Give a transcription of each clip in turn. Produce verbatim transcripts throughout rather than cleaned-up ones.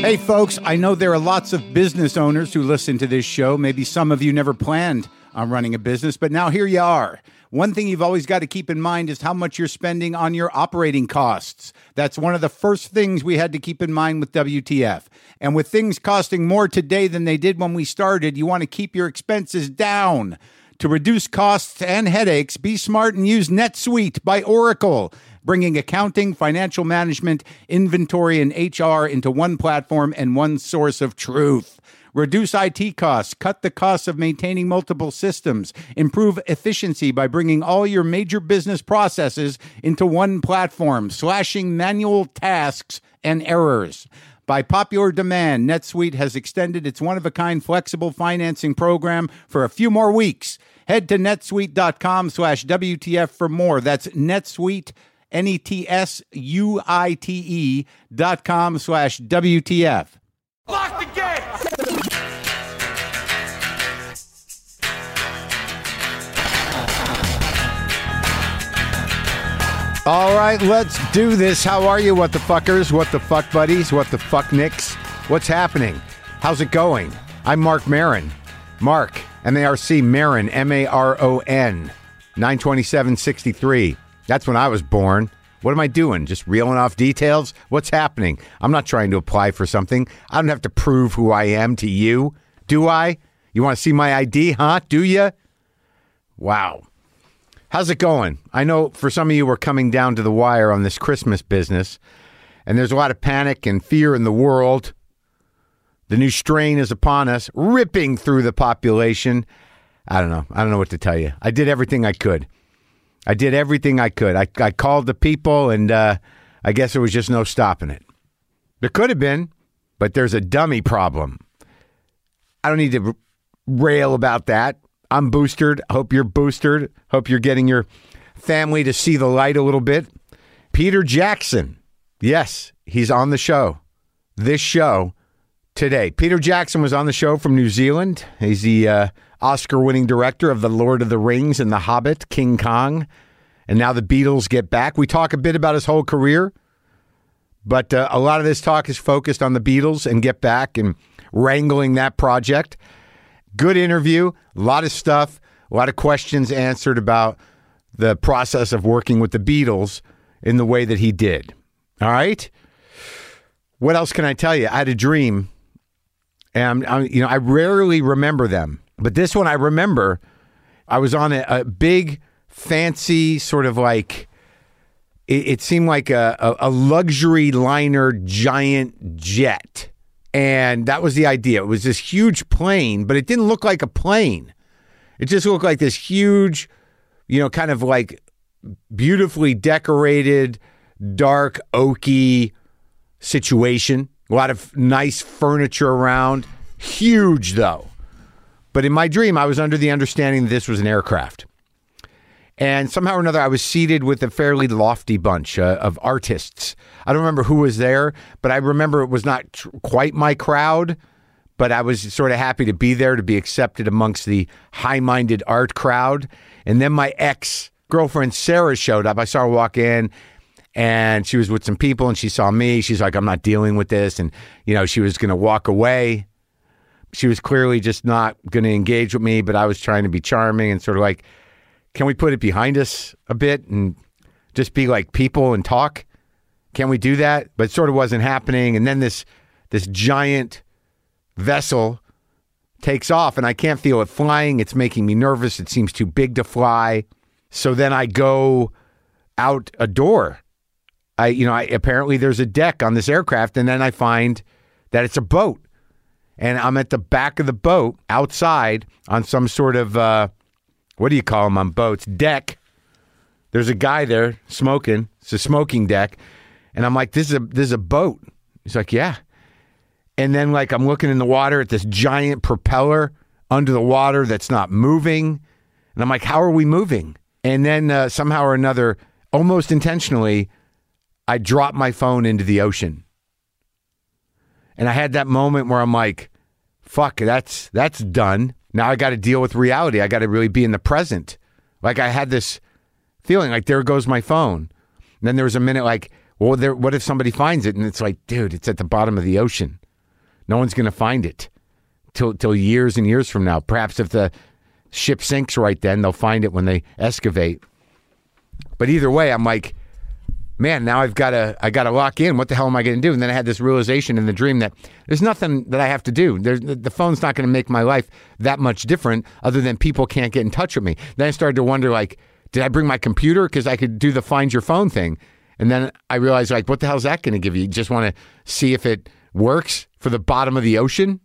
Hey, folks, I know there are lots of business owners who listen to this show. Maybe some of you never planned on running a business, but now here you are. One thing you've always got to keep in mind is how much you're spending on your operating costs. That's one of the first things we had to keep in mind with W T F. And with things costing more today than they did when we started, you want to keep your expenses down. To reduce costs and headaches, be smart and use NetSuite by Oracle, bringing accounting, financial management, inventory, and H R into one platform and one source of truth. Reduce I T costs, cut the costs of maintaining multiple systems, improve efficiency by bringing all your major business processes into one platform, slashing manual tasks and errors. By popular demand, NetSuite has extended its one-of-a-kind flexible financing program for a few more weeks. Head to netsuite.com slash WTF for more. That's NetSuite, N E T S U I T E dot com slash W T F. Lock the gate! All right, let's do this. How are you, what the fuckers, what the fuck buddies, what the fuck nicks? What's happening? How's it going? I'm Mark Maron. Mark, M A R C, Maron, M A R O N, nine twenty-seven sixty-three. That's when I was born. What am I doing? Just reeling off details? What's happening? I'm not trying to apply for something. I don't have to prove who I am to you. Do I? You want to see my I D, huh? Do you? Wow. How's it going? I know for some of you we're coming down to the wire on this Christmas business, and there's a lot of panic and fear in the world. The new strain is upon us, ripping through the population. I don't know. I don't know what to tell you. I did everything I could. I did everything I could. I, I called the people, and uh, I guess there was just no stopping it. There could have been, but there's a dummy problem. I don't need to r- rail about that. I'm boosted. Hope you're boosted. Hope you're getting your family to see the light a little bit. Peter Jackson. Yes, he's on the show. This show today. Peter Jackson was on the show from New Zealand. He's the uh, Oscar-winning director of The Lord of the Rings and The Hobbit, King Kong. And now the Beatles get back. We talk a bit about his whole career, but uh, a lot of this talk is focused on the Beatles and Get Back and wrangling that project. Good interview, a lot of stuff, a lot of questions answered about the process of working with the Beatles in the way that he did. All right? What else can I tell you? I had a dream, and I'm, I'm, you know, I rarely remember them, but this one I remember. I was on a, a big, fancy sort of like, it, it seemed like a, a, a luxury liner giant jet. And that was the idea. It was this huge plane, but it didn't look like a plane. It just looked like this huge, you know, kind of like beautifully decorated, dark, oaky situation. A lot of nice furniture around. Huge, though. But in my dream, I was under the understanding that this was an aircraft. And somehow or another, I was seated with a fairly lofty bunch uh, of artists. I don't remember who was there, but I remember it was not tr- quite my crowd, but I was sort of happy to be there, to be accepted amongst the high-minded art crowd. And then my ex-girlfriend, Sarah, showed up. I saw her walk in, and she was with some people, and she saw me. She's like, I'm not dealing with this. And, you know, she was going to walk away. She was clearly just not going to engage with me, but I was trying to be charming and sort of like, can we put it behind us a bit and just be like people and talk? Can we do that? But it sort of wasn't happening. And then this this giant vessel takes off, and I can't feel it flying. It's making me nervous. It seems too big to fly. So then I go out a door. I, you know, I, apparently there's a deck on this aircraft, and then I find that it's a boat. And I'm at the back of the boat outside on some sort of... Uh, what do you call them on boats? Deck. There's a guy there smoking. It's a smoking deck. And I'm like, this is a this is a boat. He's like, yeah. And then like I'm looking in the water at this giant propeller under the water that's not moving. And I'm like, how are we moving? And then uh, somehow or another, almost intentionally, I dropped my phone into the ocean. And I had that moment where I'm like, fuck, that's that's done. Now I got to deal with reality. I got to really be in the present. Like I had this feeling like there goes my phone. And then there was a minute like, well, there, what if somebody finds it? And it's like, dude, it's at the bottom of the ocean. No one's going to find it till till years and years from now. Perhaps if the ship sinks right then, they'll find it when they excavate. But either way, I'm like, man, now I've got to I got to lock in. What the hell am I going to do? And then I had this realization in the dream that there's nothing that I have to do. There's, the phone's not going to make my life that much different other than people can't get in touch with me. Then I started to wonder, like, did I bring my computer? Because I could do the find your phone thing. And then I realized, like, what the hell is that going to give you? You just want to see if it works for the bottom of the ocean?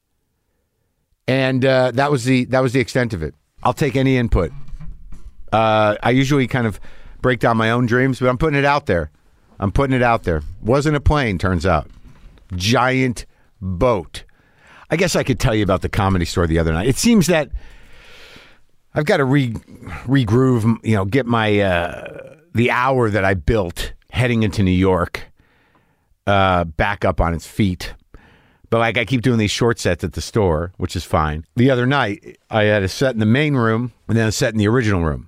And uh, that was the that was the extent of it. I'll take any input. Uh, I usually kind of break down my own dreams, but I'm putting it out there. I'm putting it out there. Wasn't a plane, turns out. Giant boat. I guess I could tell you about the Comedy Store the other night. It seems that I've got to re regroove, you know, get my uh, the hour that I built heading into New York uh, back up on its feet. But like I keep doing these short sets at the store, which is fine. The other night, I had a set in the main room and then a set in the original room.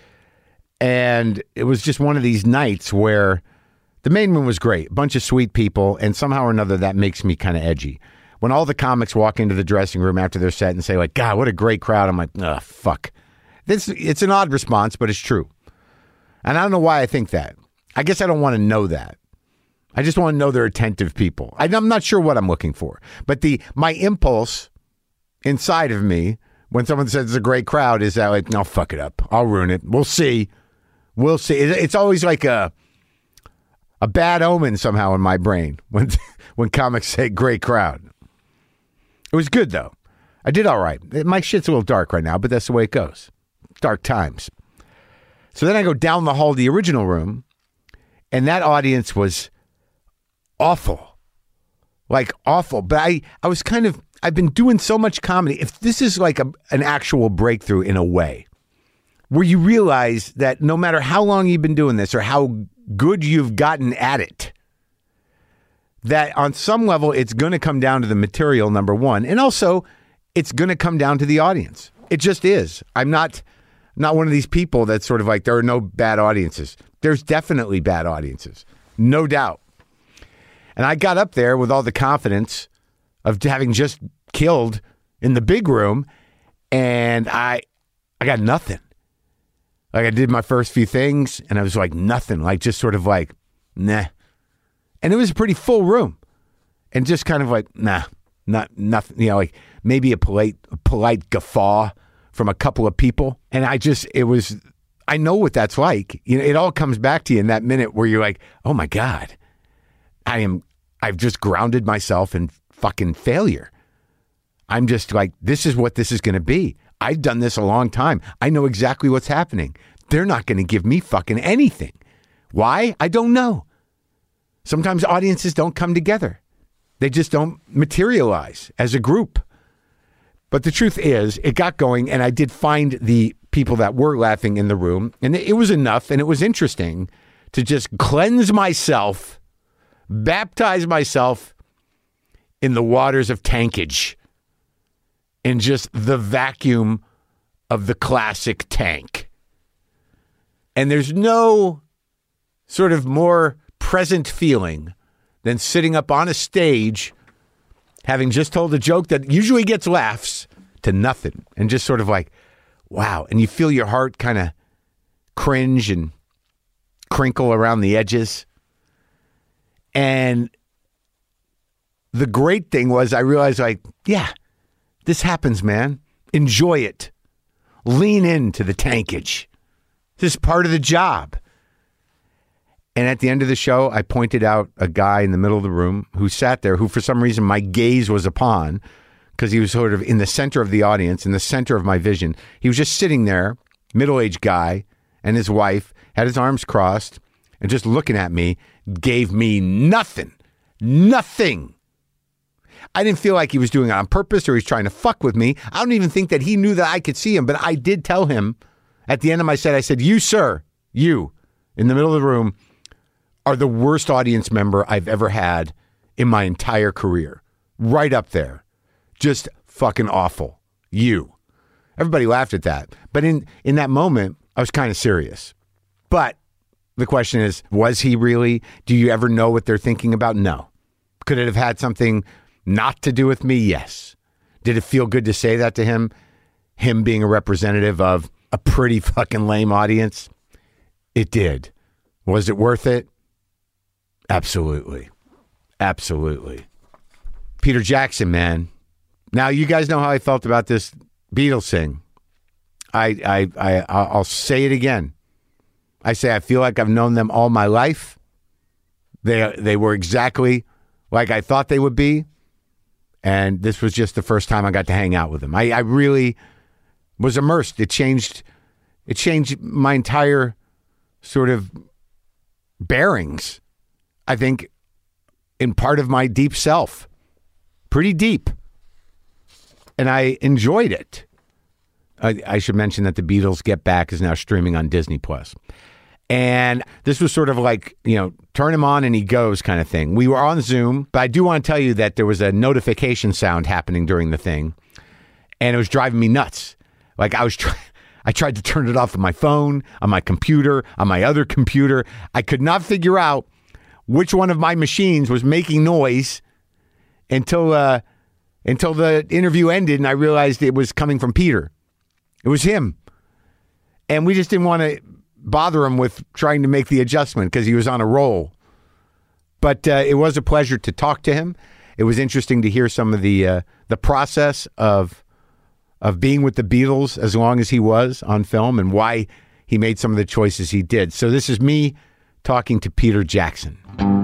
And it was just one of these nights where the main room was great, a bunch of sweet people, and somehow or another that makes me kind of edgy. When all the comics walk into the dressing room after their set and say, like, God, what a great crowd, I'm like, ugh, fuck. This, it's an odd response, but it's true. And I don't know why I think that. I guess I don't want to know that. I just want to know they're attentive people. I'm not sure what I'm looking for. But the my impulse inside of me when someone says it's a great crowd is that, like, no, fuck it up. I'll ruin it. We'll see. We'll see. It's always like a a bad omen somehow in my brain when when comics say great crowd. It was good, though. I did all right. My shit's a little dark right now, but that's the way it goes. Dark times. So then I go down the hall to the original room, and that audience was awful. Like, awful. But I, I was kind of, I've been doing so much comedy. If this is like a, an actual breakthrough in a way, where you realize that no matter how long you've been doing this or how good you've gotten at it, that on some level it's going to come down to the material, number one, and also it's going to come down to the audience. It just is. I'm not not one of these people that's sort of like, there are no bad audiences. There's definitely bad audiences, no doubt. And I got up there with all the confidence of having just killed in the big room, and I I got nothing. Like, I did my first few things, and I was like, nothing. Like, just sort of like, nah. And it was a pretty full room. And just kind of like, nah, not nothing. You know, like maybe a polite, a polite guffaw from a couple of people. And I just, it was, I know what that's like. You know, it all comes back to you in that minute where you're like, oh my God, I am, I've just grounded myself in fucking failure. I'm just like, this is what this is going to be. I've done this a long time. I know exactly what's happening. They're not going to give me fucking anything. Why? I don't know. Sometimes audiences don't come together. They just don't materialize as a group. But the truth is, it got going, and I did find the people that were laughing in the room, and it was enough, and it was interesting to just cleanse myself, baptize myself in the waters of tankage, in just the vacuum of the classic tank. And there's no sort of more present feeling than sitting up on a stage, having just told a joke that usually gets laughs, to nothing. And just sort of like, wow. And you feel your heart kind of cringe and crinkle around the edges. And the great thing was I realized, like, yeah, this happens, man. Enjoy it. Lean into the tankage. This is part of the job. And at the end of the show, I pointed out a guy in the middle of the room who sat there, who for some reason my gaze was upon, because he was sort of in the center of the audience, in the center of my vision. He was just sitting there, middle-aged guy, and his wife had his arms crossed and just looking at me, gave me nothing. Nothing. I didn't feel like he was doing it on purpose or he's trying to fuck with me. I don't even think that he knew that I could see him, but I did tell him at the end of my set, I said, you, sir, you, in the middle of the room, are the worst audience member I've ever had in my entire career. Right up there. Just fucking awful. You. Everybody laughed at that. But in, in that moment, I was kind of serious. But the question is, was he really? Do you ever know what they're thinking about? No. Could it have had something not to do with me? Yes. Did it feel good to say that to him? Him being a representative of a pretty fucking lame audience? It did. Was it worth it? Absolutely. Absolutely. Peter Jackson, man. Now, you guys know how I felt about this Beatles thing. I, I, I, I'll say it again. I say I feel like I've known them all my life. They, they were exactly like I thought they would be. And this was just the first time I got to hang out with them. I, I really was immersed. It changed, it changed my entire sort of bearings, I think, in part of my deep self. Pretty deep. And I enjoyed it. I, I should mention that the Beatles Get Back is now streaming on Disney Plus. And this was sort of like, you know, turn him on and he goes kind of thing. We were on Zoom, but I do want to tell you that there was a notification sound happening during the thing, and it was driving me nuts. Like I was trying, I tried to turn it off on my phone, on my computer, on my other computer. I could not figure out which one of my machines was making noise until uh, until the interview ended, and I realized it was coming from Peter. It was him. And we just didn't want to bother him with trying to make the adjustment because he was on a roll. But uh, it was a pleasure to talk to him. It was interesting to hear some of the uh, the process of of being with the Beatles as long as he was on film and why he made some of the choices he did. So this is me talking to Peter Jackson.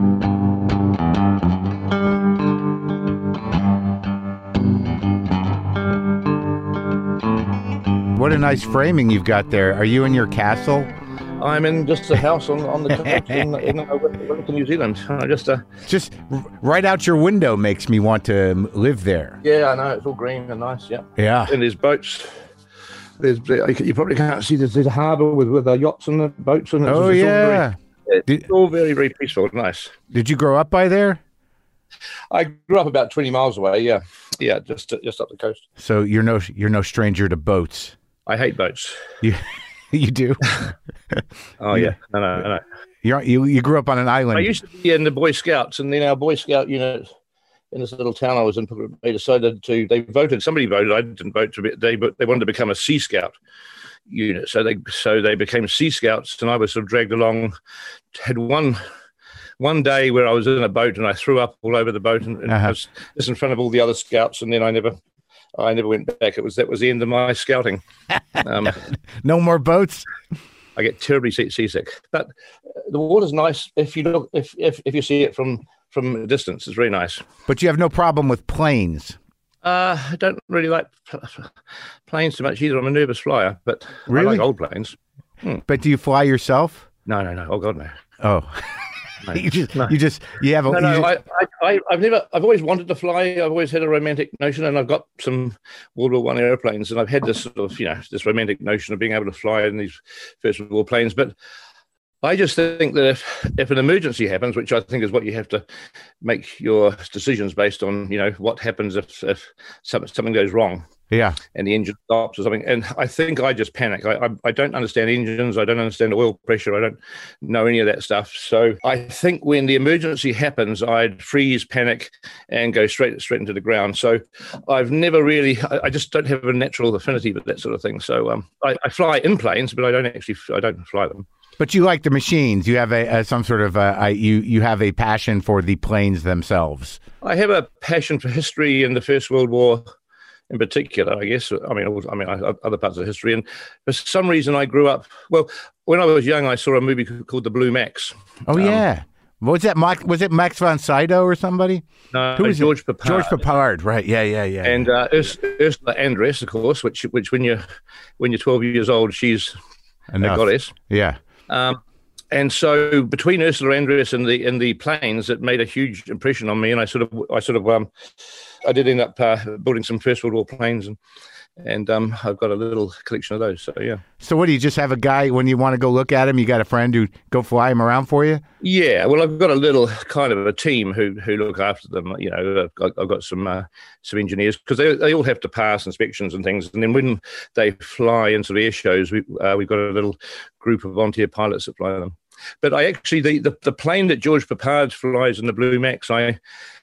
What a nice framing you've got there. Are you in your castle? I'm in just a house on, on the coast in, in uh, Wellington, New Zealand. I just uh, just right out your window makes me want to live there. Yeah, I know. It's all green and nice. Yeah. Yeah. And there's boats. There's you probably can't see. There's, there's a harbour with with the yachts and the boats and. Oh it's, yeah. All very, it's all very very peaceful. Nice. Did you grow up by there? I grew up about twenty miles away. Yeah. Yeah. Just just up the coast. So you're no you're no stranger to boats. I hate boats. You you do? Oh yeah, no, no, no. You're, you you grew up on an island. I used to be in the Boy Scouts, and then our Boy Scout unit in this little town I was in, they decided to. They voted. Somebody voted. I didn't vote to be. They but they wanted to become a Sea Scout unit, so they so they became Sea Scouts, and I was sort of dragged along. Had one. One day where I was in a boat and I threw up all over the boat and, and uh-huh. was just in front of all the other scouts, and then I never. I never went back. It was that was the end of my scouting. Um, no more boats. I get terribly seasick. But the water's nice if you look if if, if you see it from from a distance. It's very nice. But you have no problem with planes. Uh, I don't really like planes too much either. I'm a nervous flyer, but really? I like old planes. Hmm. But do you fly yourself? No, no, no. Oh God, no. Oh. No. you just, no. you just, you have a. No, no, just... I, I, I've never, I've always wanted to fly. I've always had a romantic notion, and I've got some World War One airplanes, and I've had this sort of, you know, this romantic notion of being able to fly in these First World War planes. But I just think that if, if an emergency happens, which I think is what you have to make your decisions based on, you know, what happens if, if something, something goes wrong. Yeah. And the engine stops or something. And I think I just panic. I, I I don't understand engines. I don't understand oil pressure. I don't know any of that stuff. So I think when the emergency happens, I'd freeze, panic, and go straight straight into the ground. So I've never really, I, I just don't have a natural affinity with that sort of thing. So um, I, I fly in planes, but I don't actually, I don't fly them. But you like the machines. You have a, a some sort of, a, a, you, you have a passion for the planes themselves. I have a passion for history in the First World War. In particular, I guess. I mean, I mean, other parts of history. And for some reason, I grew up. Well, when I was young, I saw a movie called The Blue Max. Oh um, yeah, what was that? Max, was it Max von Sydow or somebody? No, Who was George Peppard. George Peppard, right? Yeah, yeah, yeah. And uh, Urs- Ursula Andress, of course, which which when you're when you're twelve years old, she's Enough. a goddess. Yeah. Um, and so between Ursula Andress and the and the planes, it made a huge impression on me. And I sort of I sort of um. I did end up uh, building some First World War planes, and and um, I've got a little collection of those. So yeah. So what do you just have a guy when you want to go look at him? You got a friend who go fly him around for you? Yeah. Well, I've got a little kind of a team who who look after them. You know, I've got, I've got some uh, some engineers because they they all have to pass inspections and things. And then when they fly into the air shows, we uh, we've got a little group of volunteer pilots that fly them. But I actually the the, the plane that George Peppard flies in the Blue Max, I.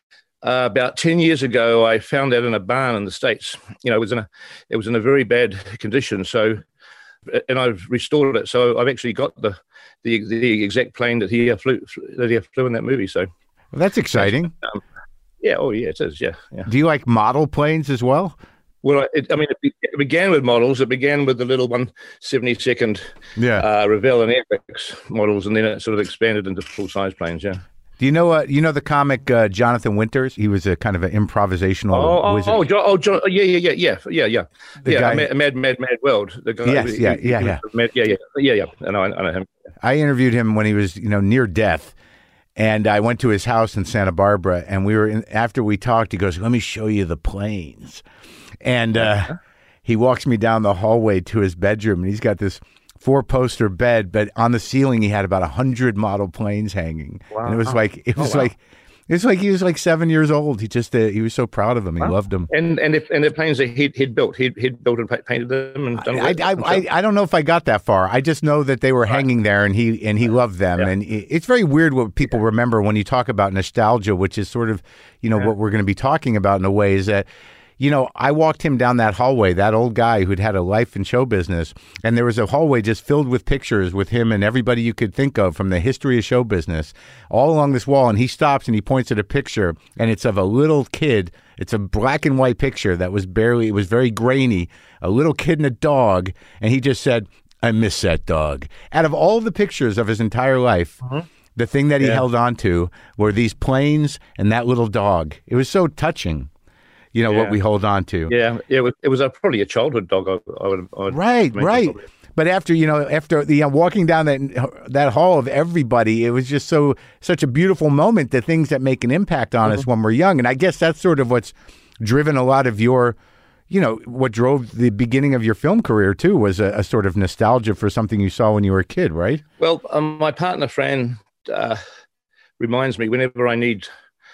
Uh, about ten years ago, I found that in a barn in the States. You know, it was in a, it was in a very bad condition. So, and I've restored it. So I've actually got the, the, the exact plane that he flew, that he flew in that movie. So, well, that's exciting. Um, yeah. Oh, yeah. It is. Yeah. Yeah. Do you like model planes as well? Well, it, I mean, it, be, it began with models. It began with the little one seventy-second yeah. uh, Revell and Airfix models, and then it sort of expanded into full size planes. Yeah. Do you know uh, you know the comic uh, Jonathan Winters? He was a kind of an improvisational oh, oh, wizard. Oh, John, oh, John, yeah, yeah, yeah, yeah, yeah, yeah. The yeah, guy, Mad, Mad, Mad, Mad World. The guy, yes, he, yeah, he, yeah, he yeah. Mad, yeah, yeah, yeah, yeah. I know, I know him. I interviewed him when he was, you know, near death, and I went to his house in Santa Barbara, and we were in, after we talked, he goes, "Let me show you the planes," and uh, he walks me down the hallway to his bedroom, and he's got this four-poster bed, but on the ceiling he had about a hundred model planes hanging. Wow. And it was like it was oh, wow. like it was like he was like seven years old. He just uh, he was so proud of them. He wow. loved them. And and if and the planes that he'd, he'd built, he'd he'd built and painted them and done. I I, I I don't know if I got that far. I just know that they were right. hanging there, and he and he loved them. Yeah. And it's very weird what people yeah. remember when you talk about nostalgia, which is sort of you know yeah. what we're going to be talking about in a way is that. You know, I walked him down that hallway, that old guy who'd had a life in show business, and there was a hallway just filled with pictures with him and everybody you could think of from the history of show business all along this wall. And he stops and he points at a picture, and it's of a little kid. It's a black and white picture that was barely, it was very grainy, a little kid and a dog. And he just said, "I miss that dog." Out of all the pictures of his entire life, uh-huh. the thing that he yeah. held on to were these planes and that little dog. It was so touching. You know, yeah. what we hold on to. Yeah, it was, it was a, probably a childhood dog. I, I would, I would right, right. Probably. But after, you know, after the uh, walking down that that hall of everybody, it was just so such a beautiful moment, the things that make an impact on mm-hmm. us when we're young. And I guess that's sort of what's driven a lot of your, you know, what drove the beginning of your film career, too, was a, a sort of nostalgia for something you saw when you were a kid, right? Well, um, my partner, Fran, uh, reminds me whenever I need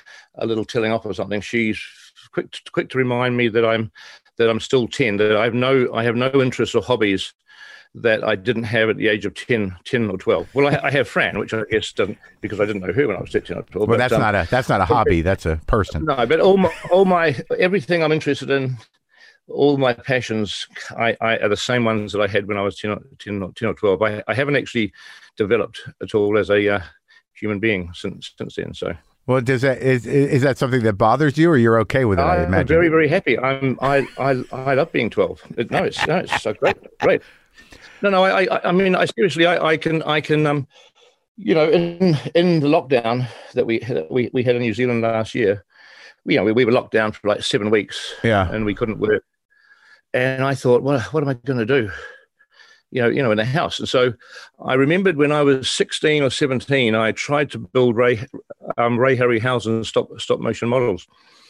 a little telling off or something, she's quick to, quick to remind me that I'm that I'm still ten, that I have no I have no interests or hobbies that I didn't have at the age of ten, ten or twelve. Well, I, I have Fran, which I guess doesn't, because I didn't know her when I was ten or twelve. Well, but, that's um, not a that's not a hobby. That's a person. No, but all my, all my everything I'm interested in, all my passions, I, I are the same ones that I had when I was ten or, ten or, ten or twelve. I, I haven't actually developed at all as a uh, human being since since then. So. Well, does that is is that something that bothers you, or you're okay with it? I imagine. I'm very, very happy. I'm I I I love being twelve. It, no, it's no, it's so great, great. No, no, I I, I mean, I seriously, I, I can I can um, you know, in in the lockdown that we had, we we had in New Zealand last year, you know, we, we were locked down for like seven weeks, yeah, and we couldn't work. And I thought, well, what am I going to do? You know, you know, in the house. And so I remembered when I was sixteen or seventeen, I tried to build Ray, um, Ray Harryhausen stop stop motion models.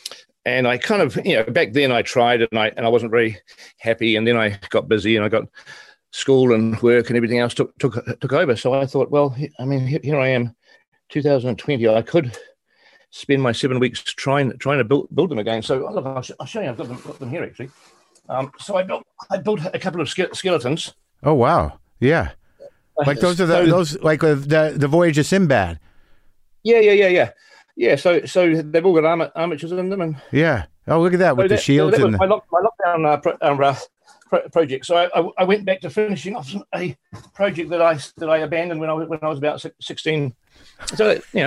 And I kind of, you know, back then I tried and I and I wasn't very happy. And then I got busy and I got school and work and everything else took took took over. So I thought, well, I mean, here I am, two thousand twenty. I could spend my seven weeks trying trying to build build them again. So look, I'll, sh- I'll show you. I've got them, got them here actually. Um, so I built I built a couple of ske- skeletons. Oh wow! Yeah, like those are the, so, those like uh, the the Voyage of Sinbad. Yeah, yeah, yeah, yeah, yeah. So so they've all got armor, armatures in them, and yeah. Oh, look at that with so the that, shields that and the... my, lock, my lockdown uh, pro, uh, pro, project. So I, I I went back to finishing off a project that I that I abandoned when I was when I was about sixteen. So you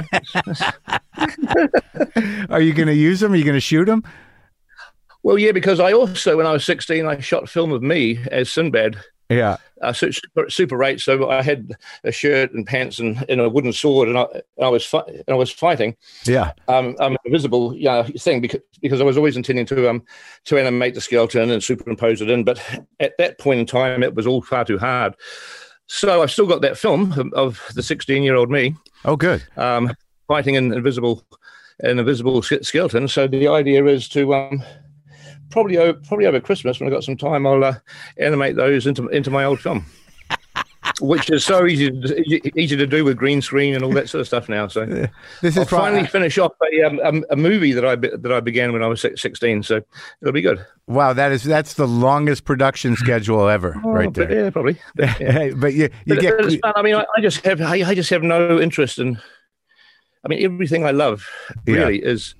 know. Are you going to use them? Are you going to shoot them? Well, yeah, because I also when I was sixteen, I shot film of me as Sinbad. Yeah, uh, super, super eight. So I had a shirt and pants and, and a wooden sword, and I, and I was fi- and I was fighting. Yeah, um, um invisible, yeah, thing because because I was always intending to um to animate the skeleton and superimpose it in, but at that point in time, it was all far too hard. So I've still got that film of, of the sixteen-year-old me. Oh, good. Um, fighting an invisible, an invisible skeleton. So the idea is to um. Probably over, probably over Christmas when I've got some time, I'll uh, animate those into into my old film, which is so easy to, easy to do with green screen and all that sort of stuff now. So this is I'll finally I, finish off a, um, a movie that I that I began when I was sixteen. So it'll be good. Wow, that is that's the longest production schedule ever, oh, right there. But, yeah, probably. But, yeah. but you, you but, get. But it's fun. I mean, I, I just have I, I just have no interest in. I mean, everything I love really yeah. is.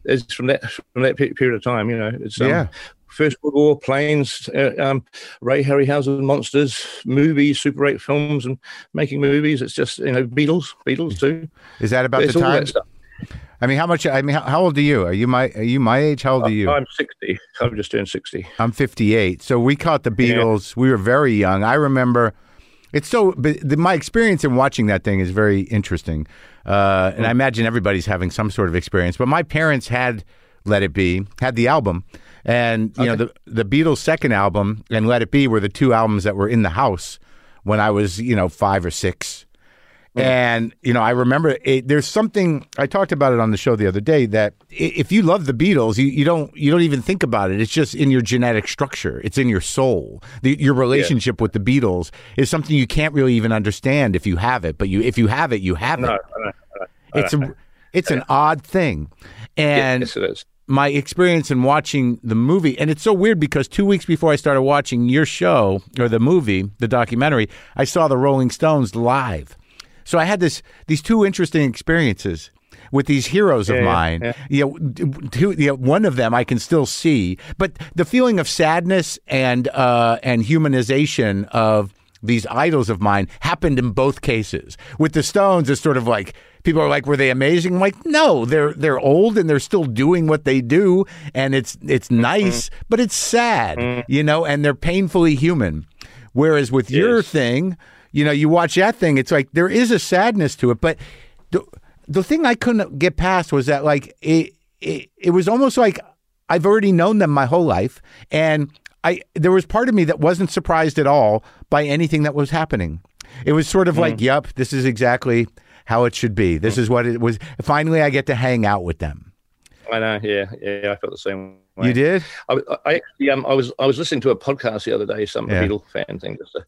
is from that from that period of time. You know, it's um, yeah. First World War, planes, uh, um, Ray Harryhausen monsters, movies, Super eight films, and making movies. It's just, you know, Beatles, Beatles too. Is that about it's the all time? That stuff. I mean, how much? I mean, how, how old are you? Are you my Are you my age? How old are you? I'm sixty. I've just turned sixty. I'm fifty-eight. So we caught the Beatles. Yeah. We were very young. I remember. It's so. But the, my experience in watching that thing is very interesting, uh, and mm. I imagine everybody's having some sort of experience. But my parents had Let It Be, had the album. And, you okay. know, the the Beatles' second album and Let It Be were the two albums that were in the house when I was, you know, five or six. Mm. And, you know, I remember it, there's something, I talked about it on the show the other day, that if you love the Beatles, you, you don't you don't even think about it. It's just in your genetic structure. It's in your soul. The, your relationship yeah. with the Beatles is something you can't really even understand if you have it. But you if you have it, you have no, it. No, no, no, it's a, it's an odd thing. And yes, it is. My experience in watching the movie, and it's so weird because two weeks before I started watching your show, or the movie, the documentary, I saw the Rolling Stones live. So I had this these two interesting experiences with these heroes yeah, of mine. Yeah. You know, two, you know, one of them I can still see, but the feeling of sadness and uh, and humanization of these idols of mine happened in both cases. With the Stones, it's sort of like, people are like, were they amazing? I'm like, no, they're they're old and they're still doing what they do, and it's it's nice, mm-hmm. but it's sad, mm-hmm. you know, and they're painfully human. Whereas with yes. your thing, you know, you watch that thing, it's like there is a sadness to it, but the the thing I couldn't get past was that, like, it it, it was almost like I've already known them my whole life, and I there was part of me that wasn't surprised at all by anything that was happening. It was sort of mm. like, yep, this is exactly how it should be. This mm. is what it was. Finally, I get to hang out with them. I know. Yeah, yeah. I felt the same way. You did? I, I actually, um, I was, I was listening to a podcast the other day. Some yeah. Beatle fan thing, just, to,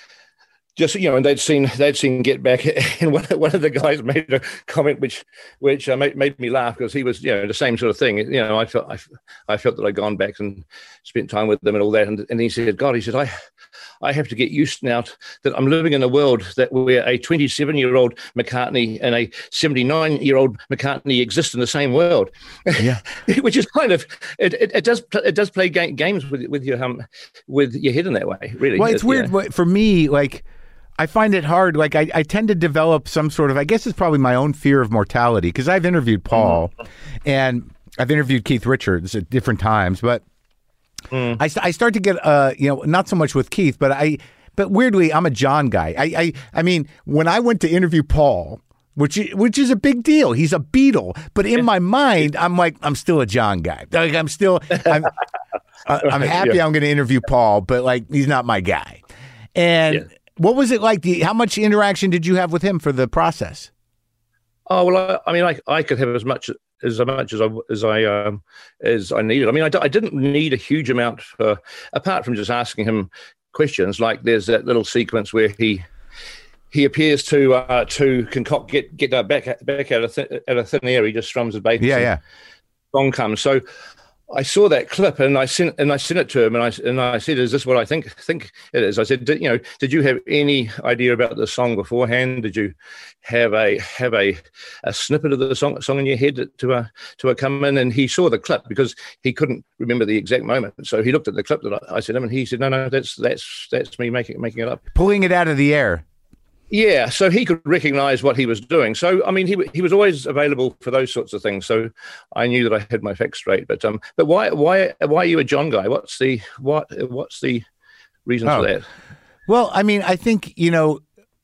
just you know, and they'd seen, they'd seen Get Back, and one, one of the guys made a comment which, which uh, made, made me laugh, because he was, you know, the same sort of thing. You know, I felt, I, I felt that I'd gone back and spent time with them and all that, and and he said, God, he said, I. I have to get used now to, that I'm living in a world that where a twenty-seven-year-old McCartney and a seventy-nine-year-old McCartney exist in the same world. Yeah, which is kind of it, it. It does it does play ga- games with with your um with your head in that way. Really, well, it's, it's weird you know. For me. Like, I find it hard. Like, I, I tend to develop some sort of, I guess it's probably my own fear of mortality, because I've interviewed Paul, mm-hmm. and I've interviewed Keith Richards at different times, but. Mm. I, I start to get, uh, you know, not so much with Keith, but I, but weirdly, I'm a John guy. I, I, I mean, when I went to interview Paul, which, which is a big deal, he's a Beatle, but in my mind, I'm like, I'm still a John guy. Like, I'm still, I'm, I'm happy yeah. I'm going to interview Paul, but like, he's not my guy. And yeah. what was it like? How much interaction did you have with him for the process? Oh, well, I, I mean, I, I could have as much as much as I as I um, as I needed. I mean, I, d- I didn't need a huge amount for, apart from just asking him questions. Like, there's that little sequence where he he appears to uh, to concoct get get uh, back back out of th- out of thin air. He just strums his bass. Yeah, yeah. Song comes. So I saw that clip, and I sent and I sent it to him, and I and I said, "Is this what I think think it is?" I said, did, "You know, did you have any idea about the song beforehand? Did you have a have a, a snippet of the song song in your head to uh, to uh, come in?" And he saw the clip, because he couldn't remember the exact moment. So he looked at the clip that I, I sent him, and he said, "No, no, that's that's that's me making making it up, pulling it out of the air." Yeah, so he could recognize what he was doing. So, I mean, he he was always available for those sorts of things. So I knew that I had my facts straight. But um, but why why why are you a John guy? What's the what what's the reason oh. for that? Well, I mean, I think, you know,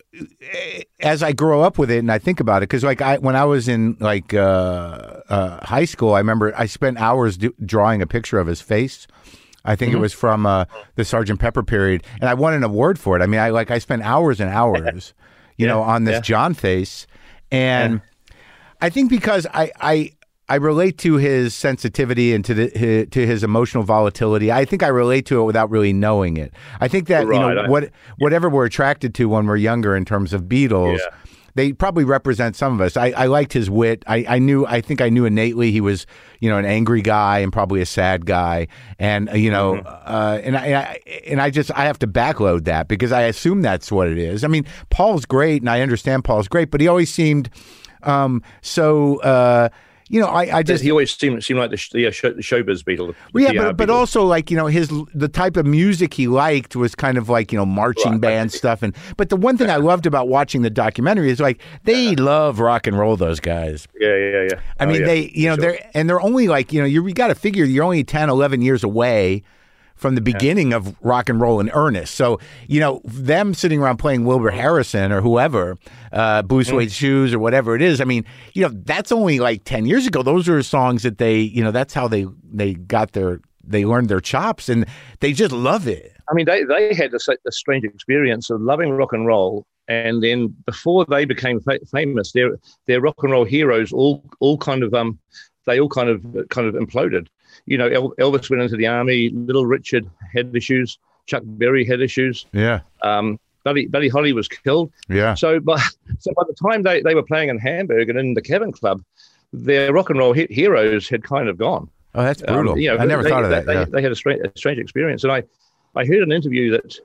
as I grow up with it and I think about it, because like I when I was in like uh, uh, high school, I remember I spent hours do, drawing a picture of his face. I think mm-hmm. it was from uh, the Sergeant Pepper period, and I won an award for it. I mean, I like I spent hours and hours, you yeah, know, on this yeah. John face, and yeah. I think because I, I I relate to his sensitivity and to the his, to his emotional volatility. I think I relate to it without really knowing it. I think that right, you know I, what whatever we're attracted to when we're younger in terms of Beatles. Yeah. They probably represent some of us. I, I liked his wit. I, I knew. I think I knew innately he was, you know, an angry guy and probably a sad guy. And you know, mm-hmm. uh, and I, and I and I just I have to backload that because I assume that's what it is. I mean, Paul's great, and I understand Paul's great, but he always seemed um, so. Uh, you know, I, I just he always seemed seemed like the sh- the, show, the showbiz Beatle. Well, yeah, P R but, but Beatle. also like, you know, his the type of music he liked was kind of like, you know, marching Right, band okay. stuff. And but the one thing I loved about watching the documentary is like they love rock and roll. Those guys. Yeah, yeah, yeah. I Oh, mean, yeah, they, you know, sure. they're and they're only like, you know, you, you got to figure you're only ten, eleven years away from the beginning of rock and roll in earnest. So, you know, them sitting around playing Wilbur Harrison or whoever, uh, Blue Suede Shoes or whatever it is. I mean, you know, that's only like ten years ago. Those are songs that they, you know, that's how they, they got their, they learned their chops and they just love it. I mean, they, they had this, this strange experience of loving rock and roll. And then before they became fa- famous, their their rock and roll heroes all all kind of um they all kind of kind of imploded. You know, El- Elvis went into the army. Little Richard had issues. Chuck Berry had issues. Yeah. Um, Buddy Buddy Holly was killed. Yeah. So by so by the time they, they were playing in Hamburg and in the Cavern Club, their rock and roll he- heroes had kind of gone. Oh, that's brutal. Um, you know, I never they, thought of they, that. They, yeah. they had a strange, a strange experience, and I I heard an interview that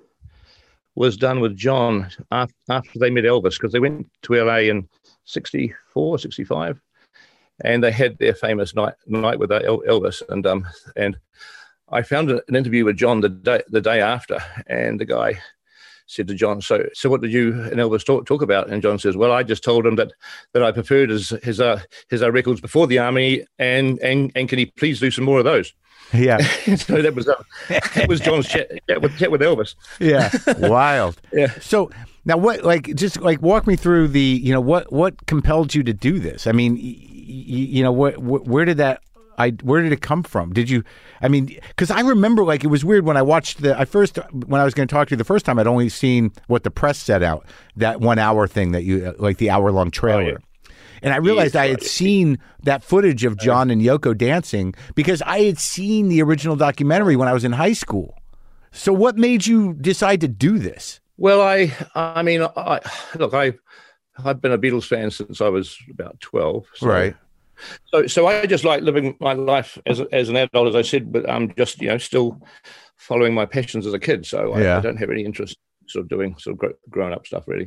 was done with John after, after they met Elvis, because they went to L A in sixty-four, sixty-five, and they had their famous night night with Elvis. And um and I found an interview with John the day the day after, and the guy said to John, so so what did you and Elvis talk, talk about? And John says, well, I just told him that that I preferred his his uh, his uh, records before the army, and and and can he please do some more of those? Yeah. So that was uh, that was John's chat, chat with chat with Elvis. Yeah. Wild. Yeah. So now what, like, just like walk me through the, you know, what, what compelled you to do this? I mean, y- y- you know, what, wh- where did that, I, where did it come from? Did you, I mean, cause I remember like, it was weird when I watched the, I first, when I was going to talk to you the first time, I'd only seen what the press set out, that one hour thing that you, like the hour long trailer. Oh, yeah. And I realized I had seen that footage of John and Yoko dancing because I had seen the original documentary when I was in high school. So what made you decide to do this? Well, I I mean, I look, I I've been a Beatles fan since I was about twelve. So, Right. So so I just like living my life as as an adult, as I said, but I'm just, you know, still following my passions as a kid. So I, Yeah. I don't have any interest sort of doing sort of gr- grown up stuff really.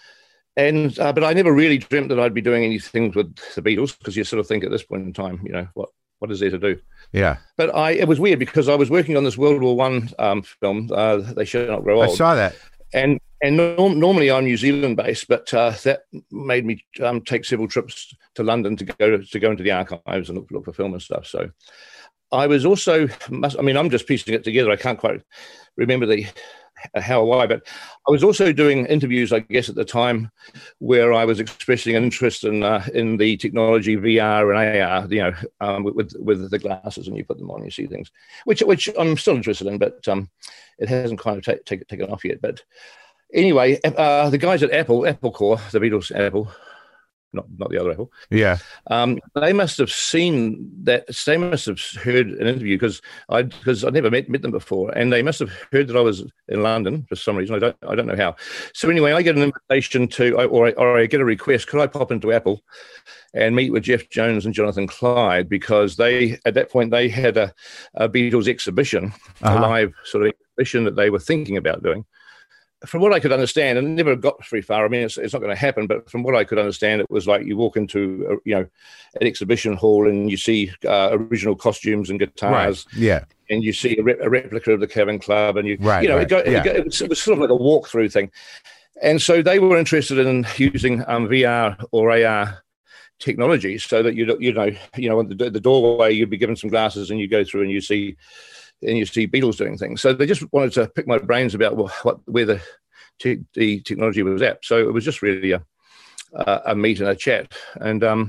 And uh, but I never really dreamt that I'd be doing anything with the Beatles, because you sort of think at this point in time, you know, what what is there to do? Yeah. But I it was weird because I was working on this World War One um, film. Uh, They Shall Not Grow Old. I saw that. And and norm, normally I'm New Zealand based, but uh, that made me um, take several trips to London to go to, to go into the archives and look, look for film and stuff. So I was also, I mean, I'm just piecing it together. I can't quite remember the how or why, but I was also doing interviews, I guess, at the time, where I was expressing an interest in uh, in the technology V R and A R, you know, um, with with the glasses, and you put them on, you see things, which which I'm still interested in, but um, it hasn't kind of ta- take, taken off yet. But anyway, uh, the guys at Apple, Apple Corps, the Beatles Apple, not not the other Apple, Yeah. um, they must have seen that. They must have heard an interview, because I because I never met met them before, and they must have heard that I was in London for some reason. I don't I don't know how. So anyway, I get an invitation to, or I, or I get a request. Could I pop into Apple and meet with Jeff Jones and Jonathan Clyde, because they at that point they had a, a Beatles exhibition, Uh-huh. a live sort of exhibition that they were thinking about doing. From what I could understand, and it never got very far. I mean, it's, it's not going to happen. But from what I could understand, it was like you walk into, a, you know, an exhibition hall and you see uh, original costumes and guitars, Right. Yeah. and you see a, re- a replica of the Cavern Club, and you, Right, you know, right, it, go, yeah. it, go, it, was, it was sort of like a walkthrough thing. And so they were interested in using um, V R or A R technology, so that you you know you know the, the doorway you'd be given some glasses and you go through and you see and you see Beatles doing things. So they just wanted to pick my brains about well, what where the te- the technology was at. So it was just really a a, a meet and a chat. And um,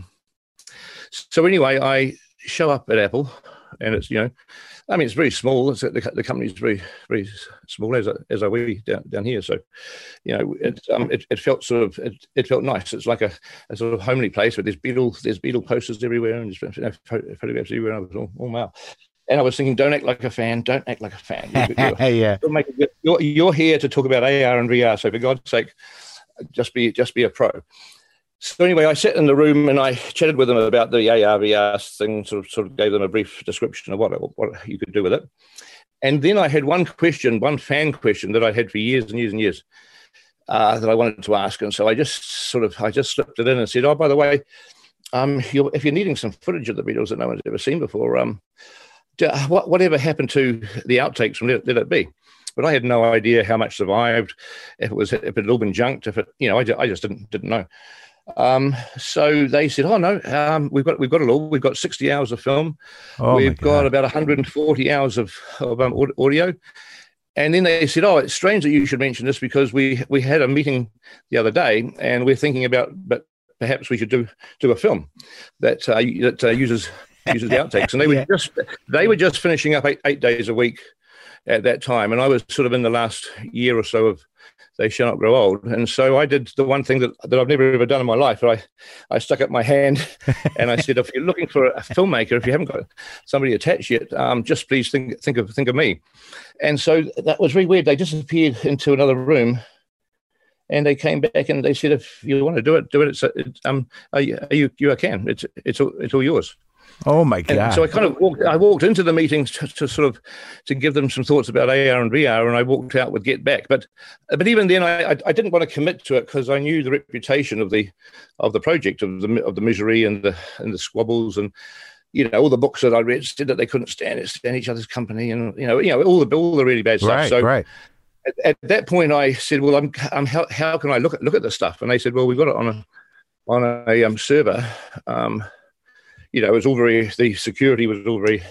so anyway, I show up at Apple, and it's you know, I mean it's very small. It's, the the company's very very small as as are we down, down here. So you know, it um it, it felt sort of it, it felt nice. It's like a, a sort of homely place where there's Beatle there's Beatle posters everywhere and there's you know, photographs everywhere. And I was all, oh wow. And I was thinking, don't act like a fan. Don't act like a fan. You're, you're, Yeah. you're, making, you're, you're here to talk about A R and V R. So for God's sake, just be just be a pro. So anyway, I sat in the room and I chatted with them about the A R V R thing. Sort of sort of gave them a brief description of what what you could do with it. And then I had one question, one fan question that I had for years and years and years uh, that I wanted to ask. And so I just sort of I just slipped it in and said, oh, by the way, um, you're, if you're needing some footage of the Beatles that no one's ever seen before, um, what whatever happened to the outtakes from Let, Let It Be? But I had no idea how much survived, if it was if it had all been junked, if it, you know, I, I just didn't didn't know. Um, so they said, "Oh no, um, we've got we've got it all. We've got sixty hours of film. Oh, we've got about one hundred forty hours of, of um, audio." And then they said, "Oh, it's strange that you should mention this because we we had a meeting the other day, and we're thinking about, but perhaps we should do do a film that uh, that uh, uses uses the outtakes." And they were yeah. just they were just finishing up eight, eight days a week at that time, and I was sort of in the last year or so of They Shall Not Grow Old, and so I did the one thing that, that I've never ever done in my life. I I stuck up my hand and I said, "If you're looking for a filmmaker, if you haven't got somebody attached yet, um, just please think think of think of me." And so that was really weird. They disappeared into another room, and they came back and they said, "If you want to do it, do it. It's, it's um, are you, are you you can. It's it's all, it's all yours." Oh my God! And so I kind of walked. I walked into the meeting to, to sort of to give them some thoughts about A R and V R, and I walked out with Get Back. But but even then, I I, I didn't want to commit to it because I knew the reputation of the of the project of the of the misery and the and the squabbles, and you know all the books that I read said that they couldn't stand it, stand each other's company, and you know you know all the all the really bad stuff. Right, so right. At, at that point, I said, "Well, I'm, I'm how how can I look at look at this stuff?" And they said, "Well, we've got it on a on a um, server." Um, You know, it was all very, the security was all very,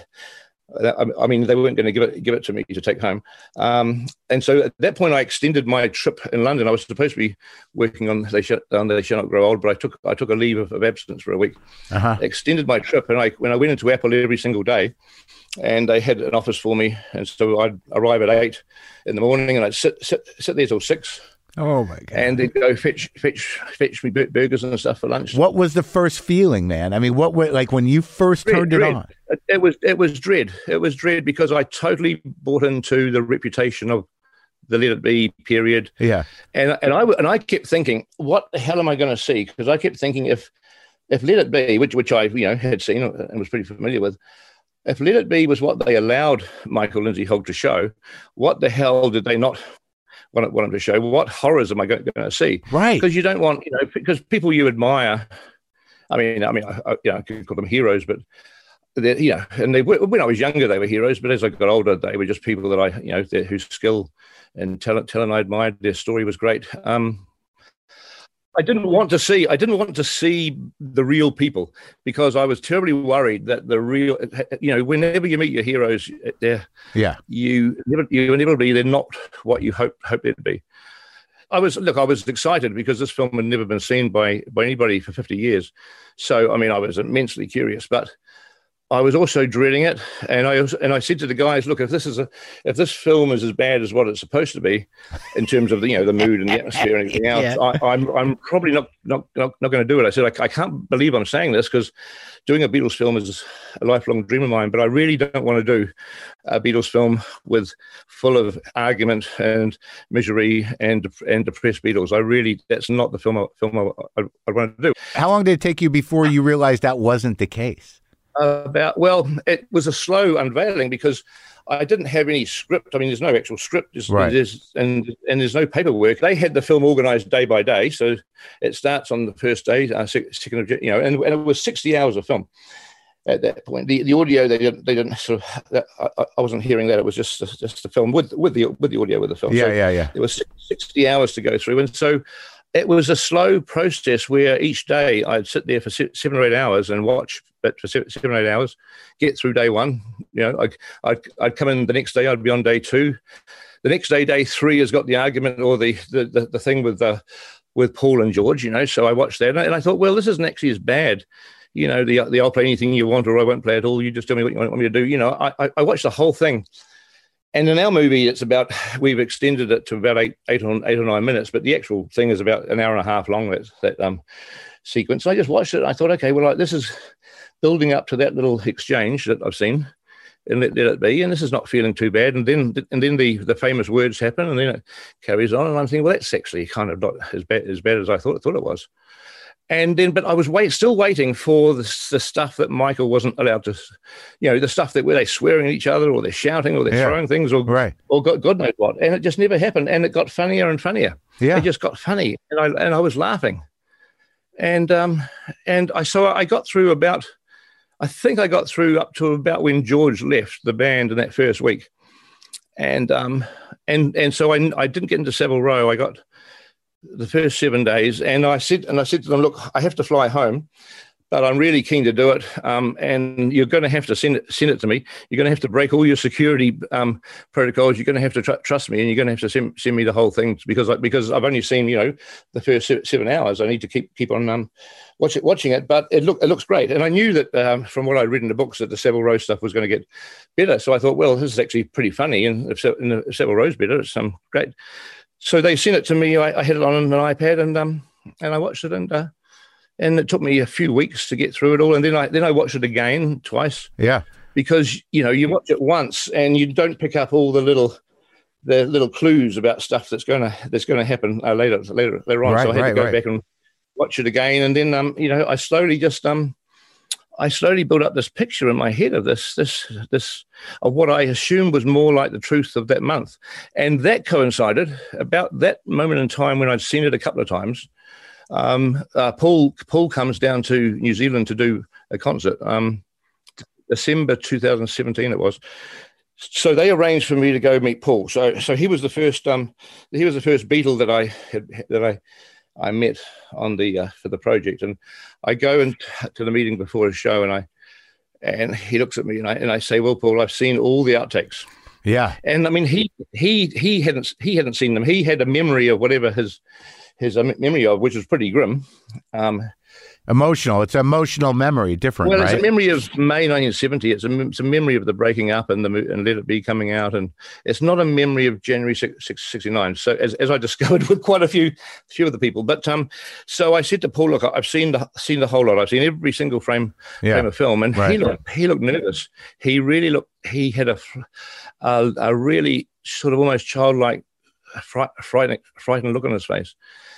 I mean, they weren't going to give it give it to me to take home. Um, and so at that point, I extended my trip in London. I was supposed to be working on They Shall, on They Shall Not Grow Old, but I took I took a leave of, of absence for a week. Uh-huh. Extended my trip, and I when I went into Apple every single day, and they had an office for me. And so I'd arrive at eight in the morning, and I'd sit sit, sit there till six. Oh my God! And they'd go fetch, fetch, fetch me burgers and stuff for lunch. What was the first feeling, man? I mean, what were like when you first dread, turned it dread. on? It, it was, it was dread. It was dread because I totally bought into the reputation of the Let It Be period. Yeah, and and I and I kept thinking, what the hell am I going to see? Because I kept thinking if if Let It Be, which which I you know had seen and was pretty familiar with. If Let It Be was what they allowed Michael Lindsay Hogg to show, what the hell did they not want, want him to show? What horrors am I going, going to see? Right. Because you don't want, you know, because people you admire, I mean, I mean, I, I, you know, I could call them heroes, but they, you know, and they were, when I was younger, they were heroes, but as I got older, they were just people that I, you know, whose skill and talent, talent I admired. Their story was great. Um, I didn't want to see. I didn't want to see the real people because I was terribly worried that the real. You know, whenever you meet your heroes, they're yeah, you never, you inevitably they're not what you hope hope they'd be. I was look. I was excited because this film had never been seen by by anybody for fifty years. So I mean, I was immensely curious, but I was also dreading it, and I also, and I said to the guys, "Look, if this is a if this film is as bad as what it's supposed to be, in terms of the you know the mood and the atmosphere and everything else, yeah. I, I'm I'm probably not not not, not going to do it." I said, I, "I can't believe I'm saying this because doing a Beatles film is a lifelong dream of mine, but I really don't want to do a Beatles film with full of argument and misery and and depressed Beatles. I really that's not the film I, film I, I, I want to do." How long did it take you before you realized that wasn't the case? About well, it was a slow unveiling because I didn't have any script. I mean, there's no actual script, there's, right. there's, and and there's no paperwork. They had the film organised day by day, so it starts on the first day, uh, second of you know, and, and it was sixty hours of film at that point. The the audio they didn't they didn't sort of I, I wasn't hearing that. It was just just the film with with the with the audio with the film. Yeah, so yeah, yeah. There was sixty hours to go through, and so. It was a slow process where each day I'd sit there for seven or eight hours and watch it for seven or eight hours, get through day one. You know, I'd, I'd, I'd come in the next day, I'd be on day two. The next day, day three, has got the argument or the the, the, the thing with uh, with Paul and George, you know, so I watched that and I thought, well, this isn't actually as bad. You know, the, the I'll play anything you want or I won't play at all. You just tell me what you want me to do. You know, I, I watched the whole thing. And in our movie, it's about, we've extended it to about eight, eight, or, eight or nine minutes, but the actual thing is about an hour and a half long, that, that um, sequence. And I just watched it and I thought, okay, well, like, this is building up to that little exchange that I've seen and let, let it be. And this is not feeling too bad. And then and then the, the famous words happen and then it carries on. And I'm thinking, well, that's actually kind of not as bad as, bad as I thought, thought it was. And then, but I was wait, still waiting for the, the stuff that Michael wasn't allowed to, you know, the stuff that where they're swearing at each other or they're shouting or they're yeah. throwing things or, right. or God, God knows what. And it just never happened. And it got funnier and funnier. Yeah. It just got funny. And I, and I was laughing. and um, and I so I got through about, I think I got through up to about when George left the band in that first week, and um, and and so I I didn't get into Savile Row. I got the first seven days, and I said and I said to them, look, I have to fly home, but I'm really keen to do it, um, and you're going to have to send it, send it to me. You're going to have to break all your security um, protocols. You're going to have to tr- trust me, and you're going to have to send, send me the whole thing because I, because I've only seen, you know, the first seven hours. I need to keep keep on um, watch it, watching it, but it look it looks great, and I knew that um, from what I read in the books that the Savile Row stuff was going to get better. So I thought, well, this is actually pretty funny, and if, and if Savile Row's better, it's um, great. So they sent it to me. I, I had it on an iPad, and um, and I watched it, and. Uh, And it took me a few weeks to get through it all, and then I then I watched it again twice. Yeah, because you know you watch it once and you don't pick up all the little the little clues about stuff that's gonna that's gonna happen uh, later later later on. Right, so I had right, to go right. back and watch it again, and then um you know I slowly just um I slowly built up this picture in my head of this this this of what I assumed was more like the truth of that month, and that coincided about that moment in time when I'd seen it a couple of times. Um, uh, Paul Paul comes down to New Zealand to do a concert. Um, December two thousand seventeen it was. So they arranged for me to go meet Paul. So so he was the first um he was the first Beatle that I had that I I met on the uh, for the project. And I go and to the meeting before a show, and I and he looks at me and I and I say, well, Paul, I've seen all the outtakes. Yeah, and I mean he he he hadn't he hadn't seen them. He had a memory of whatever his. his memory of, which was pretty grim. Um, emotional. It's an emotional memory, different, well, right? It's a memory of May nineteen seventy. It's a, it's a memory of the breaking up and the and Let It Be coming out, and it's not a memory of January sixty-nine. So as, as I discovered with quite a few few of the people, but um, so I said to Paul, look, I've seen the seen the whole lot. I've seen every single frame yeah. frame of film, and right. he looked he looked nervous. He really looked. He had a a, a really sort of almost childlike, fright, frightened frightened look on his face.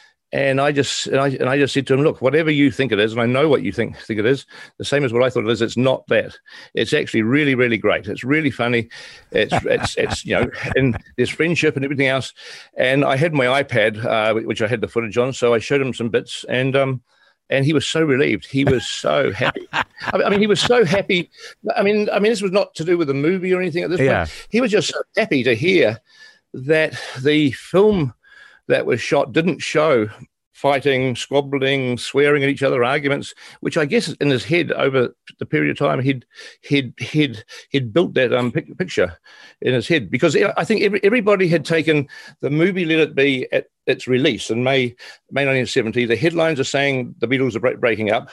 And I just and I and I just said to him, look, whatever you think it is, and I know what you think think it is, the same as what I thought it is. It's not that. It's actually really, really great. It's really funny. It's it's it's you know, and there's friendship and everything else. And I had my iPad, uh, which I had the footage on, so I showed him some bits, and um, and he was so relieved. He was so happy. I mean, he was so happy. I mean, I mean, this was not to do with the movie or anything at this yeah. point. He was just so happy to hear that the film that was shot didn't show fighting, squabbling, swearing at each other, arguments, which I guess in his head over the period of time he'd he'd he'd he'd built that um picture in his head, because I think every, everybody had taken the movie Let It Be at its release in May May nineteen seventy. The headlines are saying the Beatles are break, breaking up.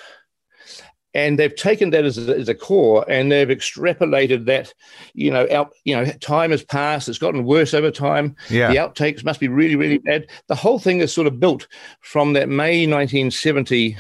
And they've taken that as a, as a core, and they've extrapolated that, you know, out, you know, time has passed. It's gotten worse over time. Yeah. The outtakes must be really, really bad. The whole thing is sort of built from that May nineteen seventy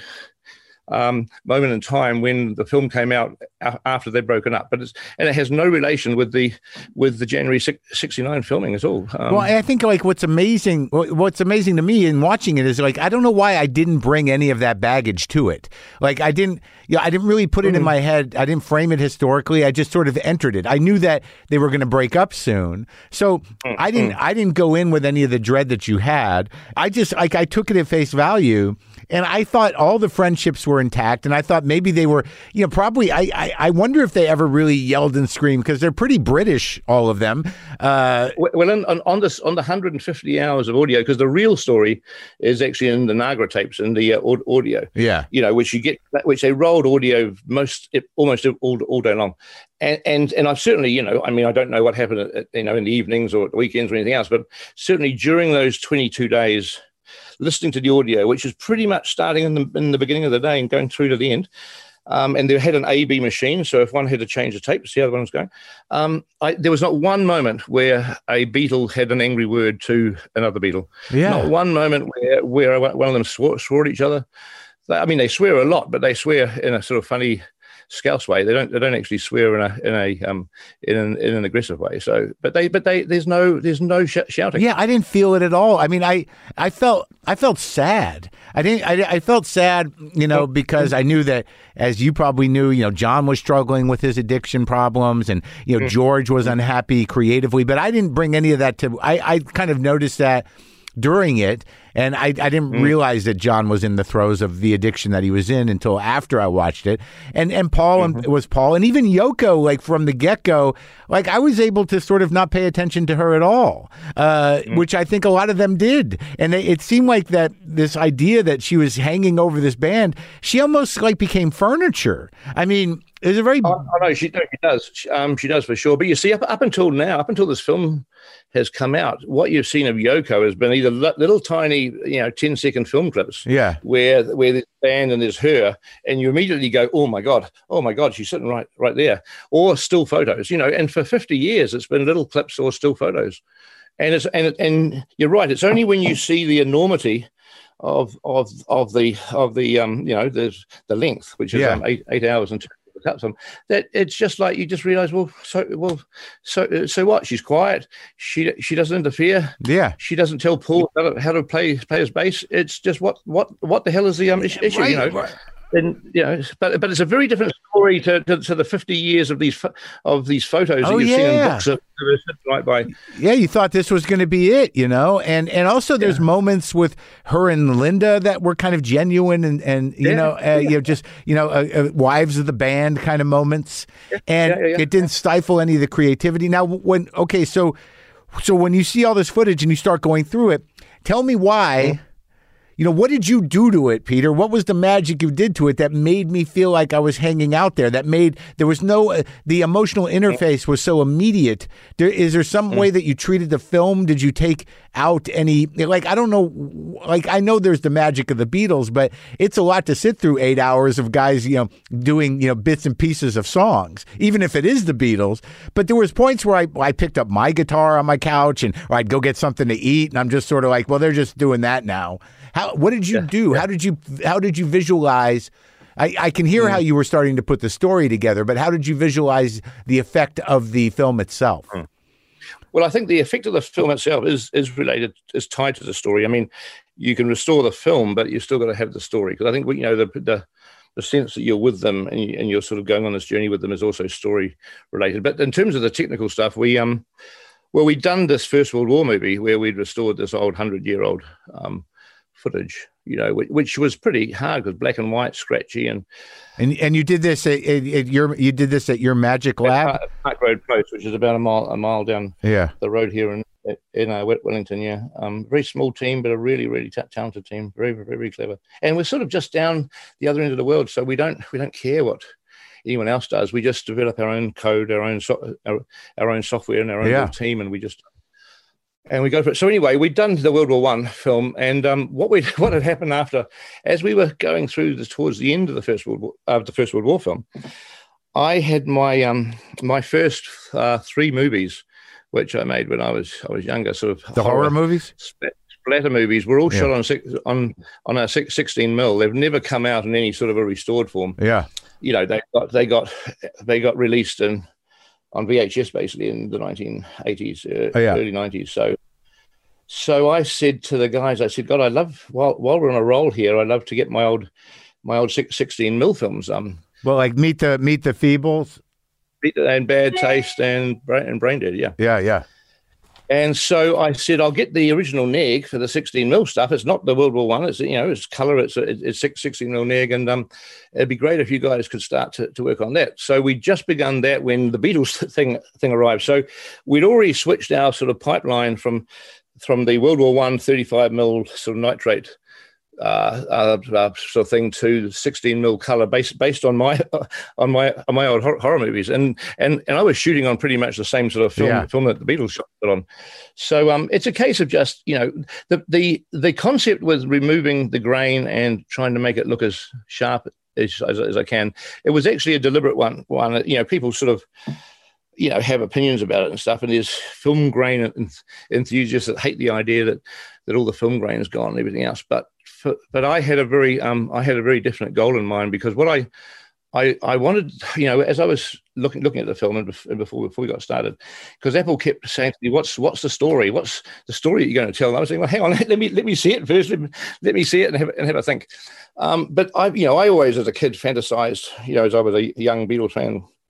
um, moment in time when the film came out a- after they'd broken up. But it's and it has no relation with the with the January sixty-nine filming at all. Um, well, I think like what's amazing, what's amazing to me in watching it is like I don't know why I didn't bring any of that baggage to it. Like I didn't, you know, I didn't really put it mm-hmm. in my head. I didn't frame it historically. I just sort of entered it. I knew that they were going to break up soon, so mm-hmm. I didn't. I didn't go in with any of the dread that you had. I just like I took it at face value. And I thought all the friendships were intact, and I thought maybe they were, you know, probably. I I, I wonder if they ever really yelled and screamed, because they're pretty British, all of them. Uh, well, on, on this on the one hundred fifty hours of audio, because the real story is actually in the Nagra tapes and the uh, audio. Yeah, you know, which you get, which they rolled audio most almost all all day long. And, and and I've certainly, you know, I mean, I don't know what happened, at, you know, in the evenings or at the weekends or anything else, but certainly during those twenty-two days. Listening to the audio, which is pretty much starting in the in the beginning of the day and going through to the end. Um, and they had an A B machine, so if one had to change the tape to see how the other one was going, um, I, there was not one moment where a Beatle had an angry word to another Beatle. Yeah. Not one moment where, where one of them swore, swore at each other. I mean, they swear a lot, but they swear in a sort of funny scouse way. They don't. They don't actually swear in a in a um in an in an aggressive way. So, but they but they there's no there's no sh- shouting. Yeah, I didn't feel it at all. I mean, I I felt I felt sad. I didn't. I, I felt sad, you know, because I knew that, as you probably knew, you know, John was struggling with his addiction problems, and you know, George was unhappy creatively. But I didn't bring any of that to. I I kind of noticed that. during it. And I, I didn't mm. realize that John was in the throes of the addiction that he was in until after I watched it. And and Paul mm-hmm. and, was Paul, and even Yoko, like from the get-go, like I was able to sort of not pay attention to her at all, uh, mm. which I think a lot of them did. And it, it seemed like that this idea that she was hanging over this band, she almost like became furniture. I mean, it was a very... Oh, no, she, no, she does. She, um, she does for sure. But you see, up, up until now, up until this film has come out, what you've seen of Yoko has been either little tiny, you know, ten second film clips, yeah, where where there's band and there's her, and you immediately go, oh my god, oh my god, she's sitting right right there, or still photos, you know. And for fifty years, it's been little clips or still photos, and it's and and you're right. It's only when you see the enormity of of of the of the um you know the the length, which is yeah. um, eight eight hours and. Some that it's just like you just realize, well, so well, so so what? She's quiet. She she doesn't interfere. Yeah. She doesn't tell Paul how to, how to play play his bass. It's just what what what the hell is the um issue? Right, you know. Right. And you know, but but it's a very different story to, to, to the fifty years of these of these photos oh, that you've yeah. seen in books that are sitting right by. Yeah, you thought this was going to be it, you know, and and also there's yeah. moments with her and Linda that were kind of genuine and and you yeah. know uh, yeah. you know just you know uh, uh, wives of the band kind of moments, yeah. and yeah, yeah, yeah. it didn't stifle any of the creativity. Now, when okay, so so when you see all this footage and you start going through it, tell me why. Mm-hmm. You know, what did you do to it, Peter? What was the magic you did to it that made me feel like I was hanging out there? That made, there was no, uh, the emotional interface was so immediate. There, is there some mm. way that you treated the film? Did you take out any, like, I don't know, like, I know there's the magic of the Beatles, but it's a lot to sit through eight hours of guys, you know, doing, you know, bits and pieces of songs, even if it is the Beatles. But there was points where I, I picked up my guitar on my couch and, or I'd go get something to eat. And I'm just sort of like, well, they're just doing that now. How, what did you yeah, do? Yeah. How did you how did you visualize? I, I can hear mm. how you were starting to put the story together, but how did you visualize the effect of the film itself? Mm. Well, I think the effect of the film itself is is related, is tied to the story. I mean, you can restore the film, but you still got to have the story, because I think you know the the the sense that you're with them and, you, and you're sort of going on this journey with them is also story related. But in terms of the technical stuff, we um well we'd done this First World War movie where we'd restored this old hundred year old um. footage, you know, which, which was pretty hard because black and white, scratchy, and and and you did this at, at, at your you did this at your Magic Lab, Park, Park Road Post, which is about a mile a mile down yeah. the road here in in uh, Wellington. Yeah, um, very small team, but a really really t- talented team, very, very very clever. And we're sort of just down the other end of the world, so we don't we don't care what anyone else does. We just develop our own code, our own so- our, our own software, and our own yeah. team, and we just. And we go for it. So anyway, we'd done the World War One film, and um, what we what had happened after, as we were going through the, towards the end of the First World War, uh, the First World War film, I had my um my first uh, three movies, which I made when I was I was younger, sort of the horror, horror movies, splatter movies. Were all yeah. shot on six, on on a sixteen mil. They've never come out in any sort of a restored form. Yeah, you know they got they got they got released in. on V H S basically in the nineteen eighties, uh, oh, yeah. early nineties. So, so I said to the guys, I said, God, I love while while we're on a roll here, I'd love to get my old my old sixteen mil films. Um, well, like Meet the Meet the Feebles, and Bad Taste and and Brain Dead, yeah, yeah, yeah. And so I said, I'll get the original neg for the sixteen mil stuff. It's not the World War One. It's, you know, it's color. It's it's sixteen mil neg, and um, it'd be great if you guys could start to, to work on that. So we just begun that when the Beatles thing thing arrived. So we'd already switched our sort of pipeline from from the World War One thirty-five mil sort of nitrate uh, uh, uh, sort of thing to sixteen mil color based based on my on my on my old horror, horror movies, and and and I was shooting on pretty much the same sort of film yeah. film that the Beatles shot on. So um, it's a case of just you know the the the concept with removing the grain and trying to make it look as sharp as as, as I can. It was actually a deliberate one. One you know people sort of. you know, have opinions about it and stuff. And there's film grain enthusiasts that hate the idea that, that all the film grain is gone and everything else. But, for, but I had a very, um, I had a very definite goal in mind, because what I, I, I wanted, you know, as I was looking, looking at the film and before, before we got started, because Apple kept saying to me, what's, what's the story? What's the story that you're going to tell? And I was saying, well, hang on, let me, let me see it first. Let me, let me see it and have, and have a think. Um, but I, you know, I always, as a kid, fantasized, you know, as I was a young Beatles fan,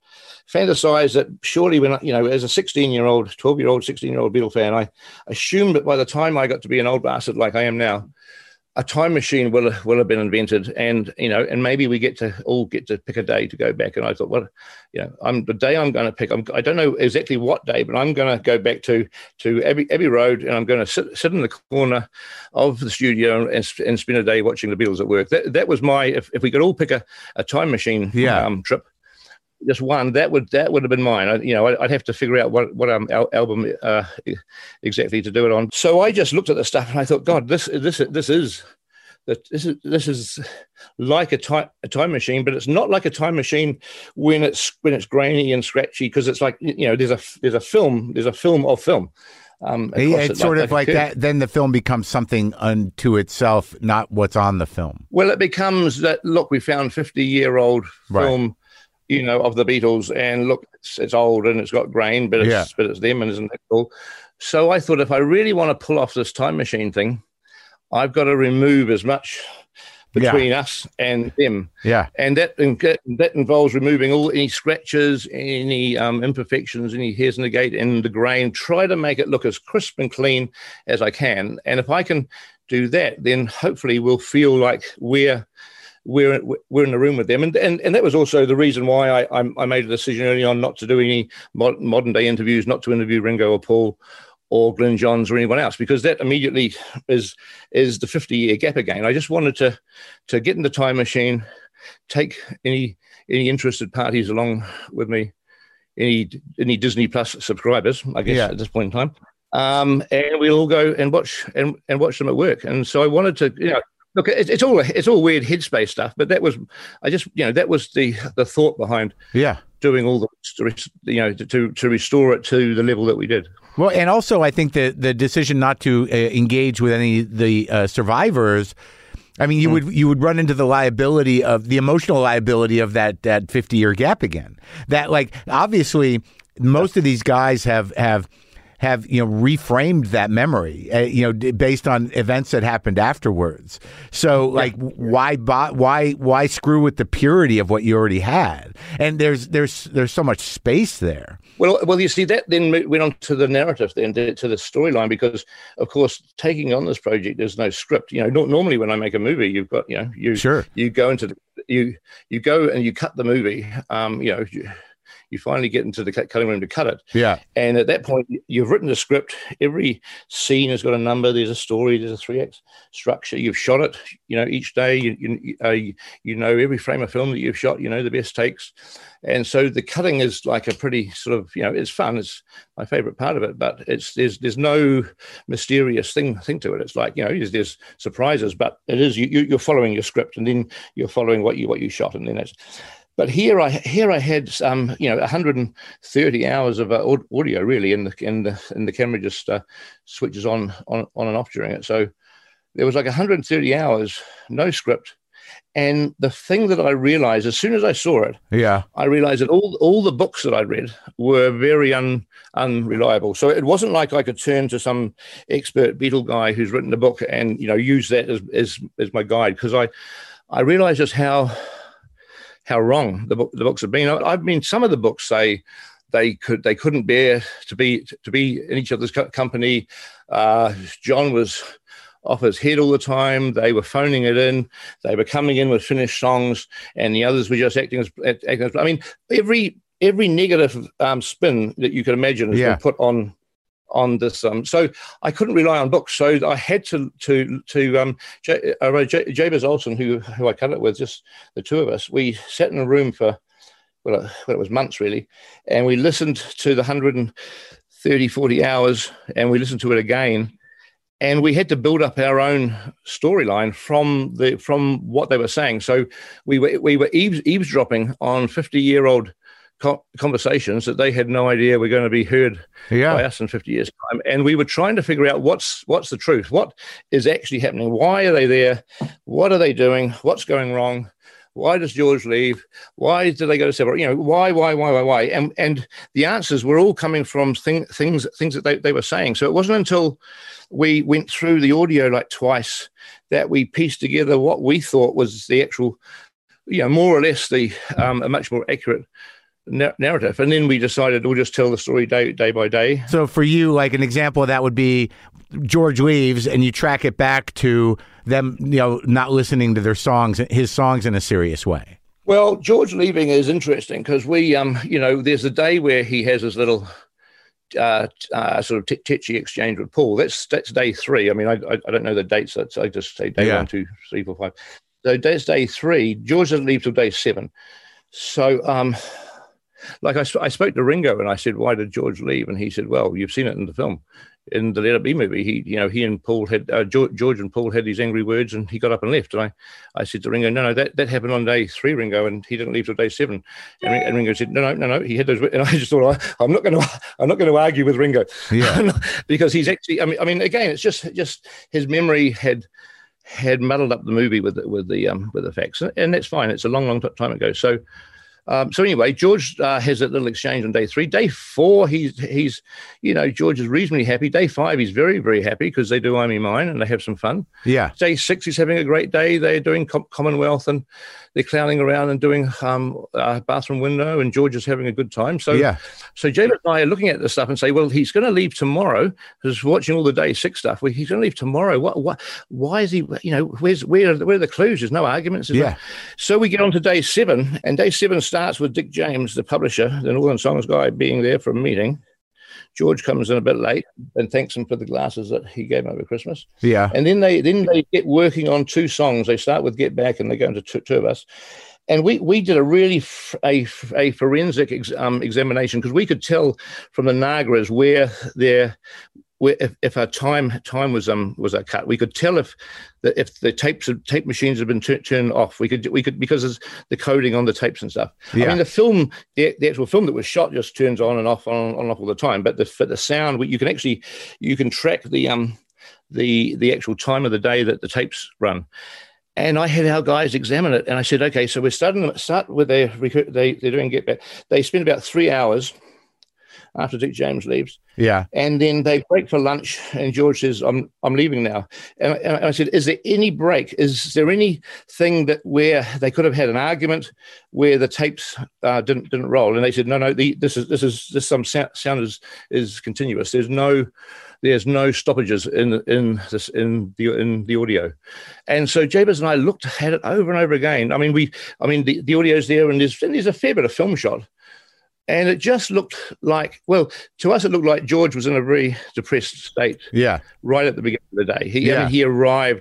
fantasized that surely when, you know, as a sixteen-year-old, twelve-year-old, sixteen-year-old Beatle fan, I assumed that by the time I got to be an old bastard like I am now, a time machine will will have been invented, and you know, and maybe we get to all get to pick a day to go back. And I thought, well, you know, I'm the day I'm going to pick. I'm, I don't know exactly what day, but I'm going to go back to to Abbey, Abbey Road, and I'm going to sit sit in the corner of the studio and, and spend a day watching the Beatles at work. That that was my. If, if we could all pick a, a time machine yeah. um, trip. Just one that would that would have been mine. I, you know, I'd have to figure out what what um, al- album uh, exactly to do it on. So I just looked at the stuff and I thought, God, this this this is that this is this is like a time a time machine, but it's not like a time machine when it's when it's grainy and scratchy, because it's like, you know, there's a there's a film there's a film of film. Um, yeah, it's it, sort like, of like, like that. Then the film becomes something unto itself, not what's on the film. Well, it becomes that. Look, we found fifty year old film. Right. You know, of the Beatles, and look, it's, it's old and it's got grain, but it's yeah. but it's them, and isn't that cool? So I thought, if I really want to pull off this time machine thing, I've got to remove as much between yeah. us and them. Yeah, and that that involves removing all any scratches, any um, imperfections, any hairs in the gate, and the grain. Try to make it look as crisp and clean as I can, and if I can do that, then hopefully we'll feel like we're. We're we're in the room with them, and and, and that was also the reason why I, I I made a decision early on not to do any mod, modern day interviews, not to interview Ringo or Paul or Glyn Johns or anyone else, because that immediately is is the fifty year gap again. I just wanted to to get in the time machine, take any any interested parties along with me, any any Disney Plus subscribers, I guess yeah. at this point in time, um, and we'll all go and watch and and watch them at work. And so I wanted to, you know. Look, it's all it's all weird headspace stuff, but that was, I just, you know, that was the the thought behind yeah doing all the, you know, to to restore it to the level that we did. Well, and also I think that the decision not to uh, engage with any of the uh, survivors, I mean, you mm. would you would run into the liability of the emotional liability of that that fifty year gap again. That, like, obviously most of these guys have have. have, you know, reframed that memory, uh, you know, d- based on events that happened afterwards. So, like, yeah. why why why screw with the purity of what you already had? And there's there's there's so much space there. Well, well, you see, that then went on to the narrative, then to, to the storyline, because, of course, taking on this project, there's no script. You know, no, normally when I make a movie, you've got, you know, you sure. you go into the, you you go and you cut the movie. Um, you know. You, You finally get into the cutting room to cut it. Yeah. And at that point, you've written the script. Every scene has got a number. There's a story. There's a three-act structure. You've shot it. You know, each day, you you, uh, you know every frame of film that you've shot. You know the best takes. And so the cutting is like a pretty sort of, you know, it's fun. It's my favorite part of it. But it's there's there's no mysterious thing thing to it. It's like, you know, there's, there's surprises, but it is you you're following your script, and then you're following what you what you shot, and then it's. But here I here I had um you know one hundred thirty hours of uh, audio really, and the and the and the camera just uh, switches on, on on and off during it. So there was like one hundred thirty hours, no script. And the thing that I realized as soon as I saw it, yeah, I realized that all all the books that I read were very un, unreliable. So it wasn't like I could turn to some expert Beatle guy who's written a book and, you know, use that as as, as my guide, because I I realized just how. how wrong the book, the books have been. I, I mean, some of the books say they could they couldn't bear to be to be in each other's co- company. Uh, John was off his head all the time. They were phoning it in. They were coming in with finished songs, and the others were just acting as. Acting as I mean, every every negative um, spin that you could imagine has yeah. been put on. on this um so I couldn't rely on books, so I had to to to um J- uh, J- Jabez Olson, who who I cut it with, just the two of us. We sat in a room for well, uh, well it was months really, and we listened to the one hundred thirty, forty hours, and we listened to it again, and we had to build up our own storyline from the from what they were saying. So we were we were eaves, eavesdropping on fifty year old conversations that they had no idea were going to be heard yeah. by us in fifty years time, and we were trying to figure out what's what's the truth, what is actually happening, why are they there, what are they doing, what's going wrong, why does George leave, why did they go to separate, you know, why why why why why and and the answers were all coming from thing, things things that they, they were saying. So it wasn't until we went through the audio like twice that we pieced together what we thought was the actual, you know, more or less the um, a much more accurate na- narrative. And then we decided we'll just tell the story day day by day. So for you, like an example of that would be George leaves and you track it back to them, you know, not listening to their songs, his songs in a serious way. Well, George leaving is interesting because we, um, you know, there's a day where he has his little uh, uh, sort of t- titchy exchange with Paul. That's that's day three. I mean, I I, I don't know the dates. That's, I just say day yeah. one, two, three, four, five. So that's day three. George doesn't leave till day seven. So, um, like I, I spoke to Ringo and I said, why did George leave? And he said, well, you've seen it in the film. In the Let It Be movie, he, you know, he and Paul had uh, George, George and Paul had these angry words, and he got up and left. And I, I said to Ringo, no, no, that, that happened on day three, Ringo, and he didn't leave till day seven. And, and Ringo said, no, no, no, no, he had those. And I just thought, I, I'm not going to, I'm not going to argue with Ringo, yeah, because he's actually. I mean, I mean, again, it's just, just his memory had, had muddled up the movie with the, with the, um, with the facts, and that's fine. It's a long, long time ago. So. Um, so anyway, George uh, has that little exchange on day three. Day four, he's, he's, you know, George is reasonably happy. Day five, he's very, very happy because they do I Me Mine and they have some fun. Yeah. Day six, he's having a great day. They're doing Com- Commonwealth and they're clowning around and doing um, uh, Bathroom Window, and George is having a good time. So, yeah. So James and I are looking at this stuff and say, well, he's going to leave tomorrow because watching all the day six stuff. Well, he's going to leave tomorrow. What, what, why is he, you know, where's, where, where are the clues? There's no arguments. Yeah. No... So we get on to day seven, and day seven starts with Dick James, the publisher, the Northern Songs guy, being there for a meeting. George comes in a bit late and thanks him for the glasses that he gave him over Christmas. Yeah. And then they then they get working on two songs. They start with Get Back and they go into two, two of Us. And we we did a really f- a, a forensic ex, um, examination because we could tell from the Nagras where their where if, if our time time was um was a cut. We could tell if the if the tapes tape machines had been t- turned off. We could we could because of the coding on the tapes and stuff. Yeah. I mean the film the, the actual film that was shot just turns on and off on, on and off all the time. But the but the sound you can actually you can track the um the the actual time of the day that the tapes run. And I had our guys examine it, and I said, okay, so we're starting to start with their they they're doing Get Back. They spend about three hours after Dick James leaves. Yeah. And then they break for lunch, and George says, I'm I'm leaving now. And, and I said, is there any break? Is there anything that where they could have had an argument where the tapes uh, didn't didn't roll? And they said, no, no, the, this is this is this some sound, sound is is continuous. There's no There's no stoppages in in this in the in the audio, and so Jabez and I looked at it over and over again. I mean, we, I mean, the, the audio's there, and there's and there's a fair bit of film shot, and it just looked like, well, to us, it looked like George was in a very depressed state. Yeah, right at the beginning of the day, he yeah. I mean, he arrived,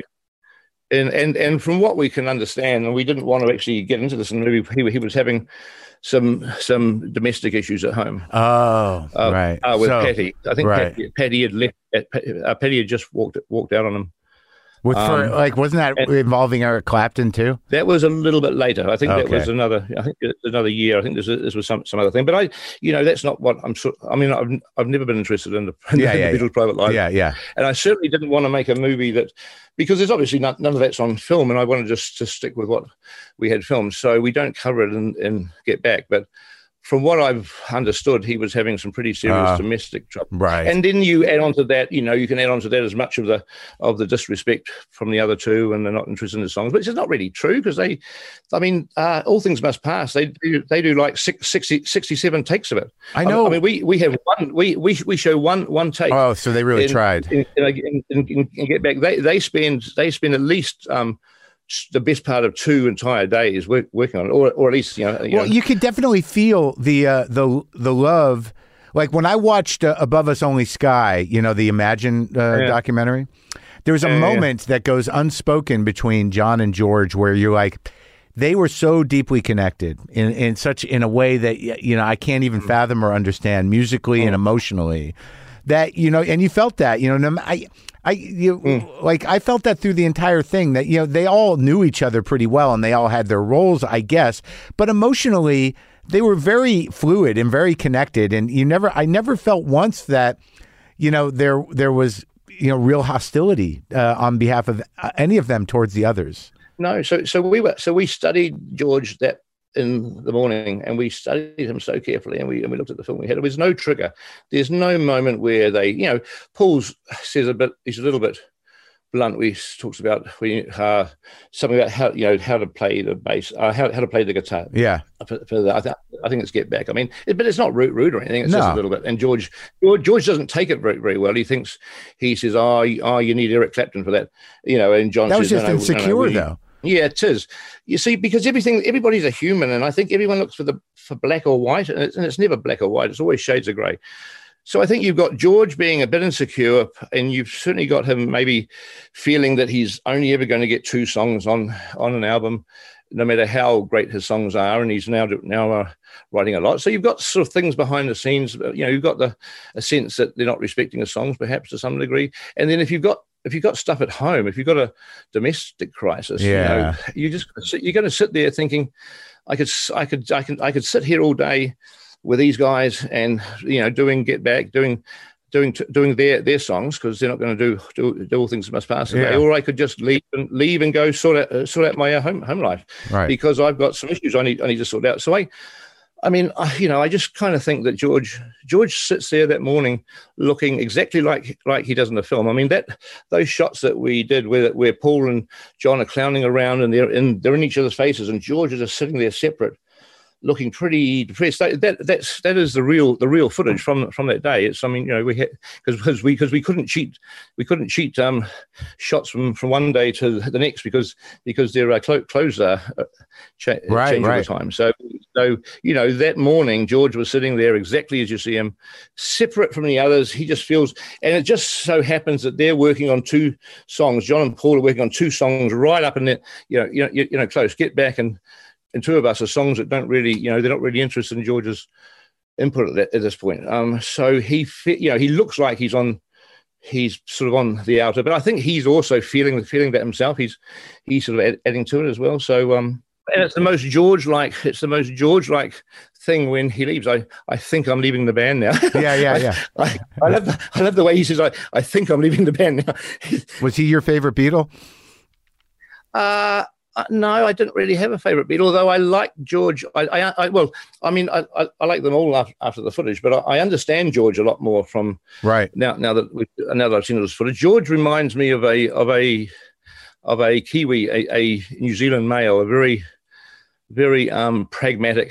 and and and from what we can understand, and we didn't want to actually get into this in the movie, he he was having some some domestic issues at home. Oh, uh, right. Uh, with so, Patty, I think right. Patty, Patty had left. Uh, Patty had just walked walked out on him. With um, for, like, wasn't that involving Eric Clapton too? That was a little bit later. I think okay. that was another. I think it's another year. I think this this was some some other thing. But I, you know, that's not what I'm. I mean, I've I've never been interested in the, in yeah, the yeah, Beatles' yeah. private life. Yeah, yeah. And I certainly didn't want to make a movie that, because there's obviously not, none of that's on film, and I wanted just to stick with what we had filmed. So we don't cover it and, and Get Back, but. From what I've understood, he was having some pretty serious uh, domestic trouble. Right. And then you add on to that, you know, you can add on to that as much of the of the disrespect from the other two, and they're not interested in the songs, which is not really true because they, I mean, uh, All Things Must Pass. They do, they do like six, sixty, sixty-seven takes of it. I know. I mean, we we have one, we we we show one one take. Oh, so they really in, tried. In, in, in, in, in Get Back, they they spend they spend at least. Um, the best part of two entire days work, working on it, or or at least you know. You well, know. you could definitely feel the uh, the the love. Like when I watched uh, Above Us Only Sky, you know, the Imagine uh, yeah. documentary. There was a yeah, moment yeah. that goes unspoken between John and George, where you're like, they were so deeply connected in in such in a way that you know I can't even mm. fathom or understand musically mm. and emotionally. That you know, and you felt that you know, I. I you, mm. like I felt that through the entire thing that you know they all knew each other pretty well and they all had their roles, I guess, but emotionally they were very fluid and very connected, and you never I never felt once that you know there there was you know real hostility uh, on behalf of any of them towards the others. No, so so we were so we studied George that in the morning, and we studied him so carefully, and we and we looked at the film we had. There was no trigger. There's no moment where they, you know, Paul's says a bit. He's a little bit Blunt, we talks about we uh, something about how you know how to play the bass, uh, how how to play the guitar. Yeah, for, for the, I, th- I think it's Get Back. I mean, it, but it's not rude, rude or anything. It's No. just a little bit. And George, George, George doesn't take it very, very well. He thinks he says, "Oh, you, oh, you need Eric Clapton for that," you know. And John that was says, just no, no, insecure, no, no, we, though. Yeah, it is. You see, because everything, everybody's a human, and I think everyone looks for the for black or white, and it's, and it's never black or white. It's always shades of grey. So I think you've got George being a bit insecure, and you've certainly got him maybe feeling that he's only ever going to get two songs on on an album, no matter how great his songs are, and he's now now uh, writing a lot. So you've got sort of things behind the scenes. You know, you've got the a sense that they're not respecting his songs, perhaps to some degree. And then if you've got if you've got stuff at home, if you've got a domestic crisis, Yeah. you know, you just you're going to sit there thinking, I could I could I can I could sit here all day with these guys and, you know, doing Get Back, doing doing doing their their songs, because they're not going to do, do do all things that must pass today. Yeah. Or I could just leave and leave and go sort out uh, sort out my uh, home home life, Right. because I've got some issues I need I need to sort out. So I, I mean, I, you know, I just kind of think that George George sits there that morning looking exactly like like he does in the film. I mean, that those shots that we did where where Paul and John are clowning around and they're in they're in each other's faces, and George is just sitting there separate, looking pretty depressed. That, that that's that is the real the real footage from from that day. It's I mean, you know, we had because we because we couldn't cheat we couldn't cheat um shots from, from one day to the next because because their uh, clo- clothes are uh, cha- Right, change right. all the time. So so you know, that morning George was sitting there exactly as you see him, separate from the others. He just feels, and it just so happens that they're working on two songs. John and Paul are working on two songs right up in that, you know, you know, you, you know, close. Get Back and and Two of Us are songs that don't really, you know, they're not really interested in George's input at, that, at this point. Um, so he, fe- you know, he looks like he's on, he's sort of on the outer, but I think he's also feeling feeling that himself. He's he's sort of add, adding to it as well. So, um, and it's the most George-like, it's the most George-like thing when he leaves. I, I think I'm leaving the band now. Yeah, yeah, yeah. I, I, I love the, I love the way he says, I, I think I'm leaving the band now. Was he your favorite Beatle? Uh, Uh, no, I didn't really have a favourite Beatle, although I like George. I, I, I well, I mean, I, I, I like them all after, after the footage, but I, I understand George a lot more from Right. now. Now that we, now that I've seen all this footage, George reminds me of a of a of a Kiwi, a, a New Zealand male, a very very um, pragmatic,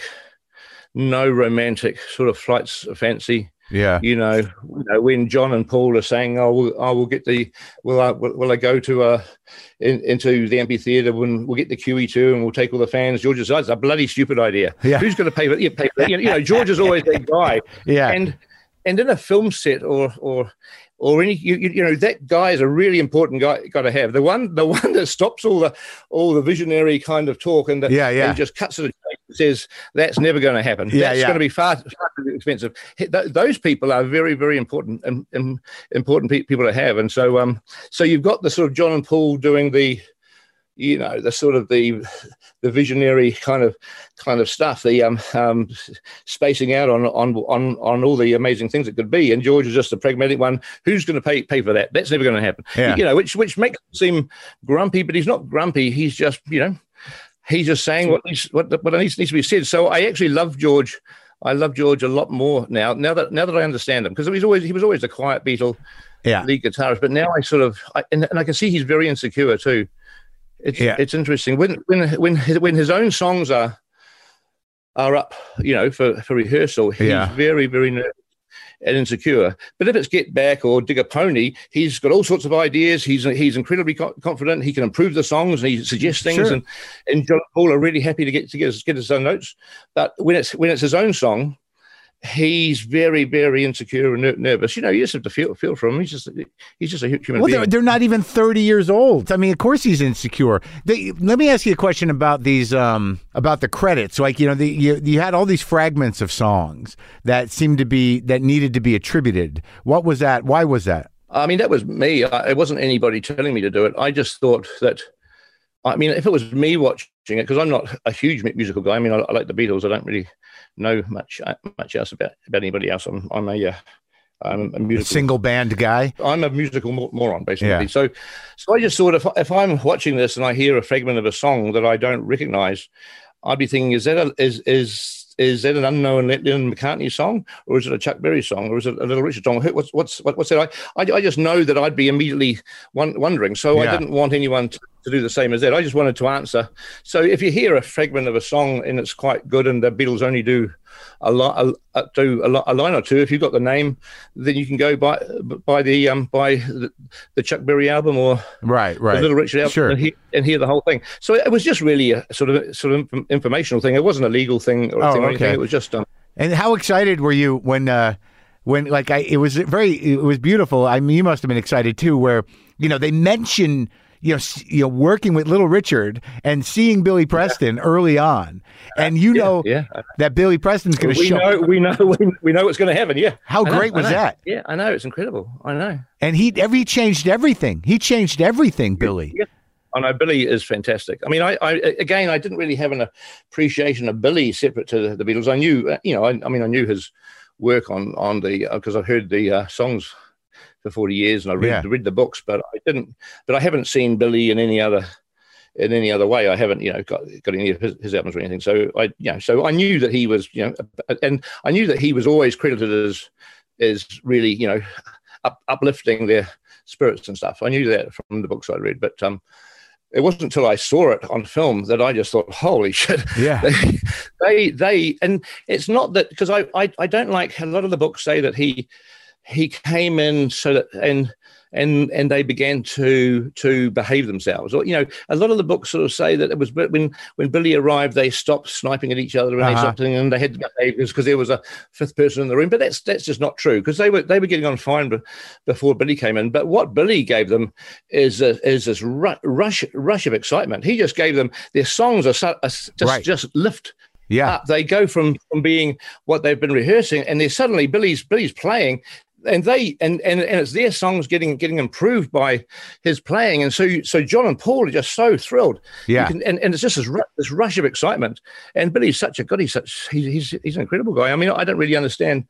no romantic sort of flights of fancy. Yeah. You know, you know, when John and Paul are saying, "Oh, we'll, oh, we'll get the, will I, will, will I go to uh, in, into the amphitheater when we'll get the Q E two and we'll take all the fans?" George says, "It's a bloody stupid idea. Yeah. Who's going to pay for yeah, pay for that?" You know, you know, George is always that guy. Yeah. And and in a film set or or or any you, you you know, that guy is a really important guy got to have, the one the one that stops all the all the visionary kind of talk and, the, Yeah, yeah. and just cuts it and says that's never going to happen. Yeah, That's yeah. going to be far, far too expensive. Th- Those people are very very important and, and important pe- people to have. And so um so you've got the sort of John and Paul doing the, you know, the sort of the the visionary kind of kind of stuff, the um, um spacing out on on on on all the amazing things it could be, and George is just a pragmatic one. Who's going to pay pay for that? That's never going to happen. Yeah. You know, which which makes him seem grumpy, but he's not grumpy. He's just, you know, he's just saying what needs what what needs, needs to be said. So I actually love George. I love George a lot more now. Now that now that I understand him, because he's always he was always a quiet Beatle Yeah. lead guitarist, but now I sort of I, and, and I can see he's very insecure too. It's Yeah. it's interesting when when when his, when his own songs are are up, you know, for, for rehearsal. He's Yeah. very very nervous and insecure. But if it's Get Back or Dig a Pony, he's got all sorts of ideas. He's he's incredibly co- confident. He can improve the songs and he suggests things. Sure. And and John and Paul are really happy to get to get his, get his own notes. But when it's when it's his own song, he's very, very insecure and ner- nervous. You know, you just have to feel feel for him. He's just he's just a hu- human Well, being. they're, they're not even thirty years old. I mean, of course he's insecure. They, let me ask you a question about these, um, about the credits. Like, you know, the, you, you had all these fragments of songs that seemed to be, that needed to be attributed. What was that? Why was that? I mean, that was me. I, it wasn't anybody telling me to do it. I just thought that, I mean, if it was me watching it, because I'm not a huge mu- musical guy. I mean, I, I like the Beatles. I don't really know much uh, much else about, about anybody else. I'm, I'm a, uh, I'm a musical. Single band guy? I'm a musical mor- moron, basically. Yeah. So, so I just thought if if I'm watching this and I hear a fragment of a song that I don't recognize, I'd be thinking, is that a, is is is that an unknown Lennon McCartney song, or is it a Chuck Berry song, or is it a Little Richard song? What's what's what's that? I I, I just know that I'd be immediately wondering, so yeah. I didn't want anyone to, to do the same as that. I just wanted to answer. So if you hear a fragment of a song and it's quite good, and the Beatles only do a lot, a, do a, lot, a line or two, if you've got the name, then you can go by by the um by the, the Chuck Berry album or right, right, the Little Richard album, sure. and, hear, and hear the whole thing. So it was just really a sort of sort of informational thing. It wasn't a legal thing or, oh, thing or okay. anything. It was just um. And how excited were you when uh when like I it was very it was beautiful. I mean, you must have been excited too, where you know they mention. You know, you know, working with Little Richard and seeing Billy Preston yeah. early on, and you know yeah, yeah. that Billy Preston's going to we show. Know, we know, we, we know what's going to happen. Yeah. How I great know, was that? Yeah, I know. It's incredible. I know. And he, every changed everything. He changed everything, Billy. Yeah. I know Billy is fantastic. I mean, I, I again, I didn't really have an appreciation of Billy separate to the Beatles. I knew, you know, I, I mean, I knew his work on on the because uh, I've heard the uh, songs for forty years, and I read yeah. read the books, but I didn't. But I haven't seen Billy in any other in any other way. I haven't, you know, got got any of his, his albums or anything. So I, you know, so I knew that he was, you know, and I knew that he was always credited as as really, you know, up, uplifting their spirits and stuff. I knew that from the books I read, but um, it wasn't until I saw it on film that I just thought, holy shit. Yeah. They, they, they and it's not that, because I, I, I don't like, a lot of the books say that he, he came in so that, and, and, and they began to, to behave themselves. Or, you know, a lot of the books sort of say that it was when, when Billy arrived, they stopped sniping at each other and uh-huh. they stopped, and they had to behave because there was a fifth person in the room. But that's, that's just not true, because they were, they were getting on fine before Billy came in. But what Billy gave them is, a, is this rush, rush of excitement. He just gave them, their songs are, su- are just, right. just lift. Yeah. Up. They go from, from being what they've been rehearsing, and they're suddenly Billy's, Billy's playing. And they and, and and it's their songs getting getting improved by his playing, and so so John and Paul are just so thrilled. Yeah, can, and, and it's just this, this rush of excitement. And Billy's such a god. He's such he's he's, he's an incredible guy. I mean, I don't really understand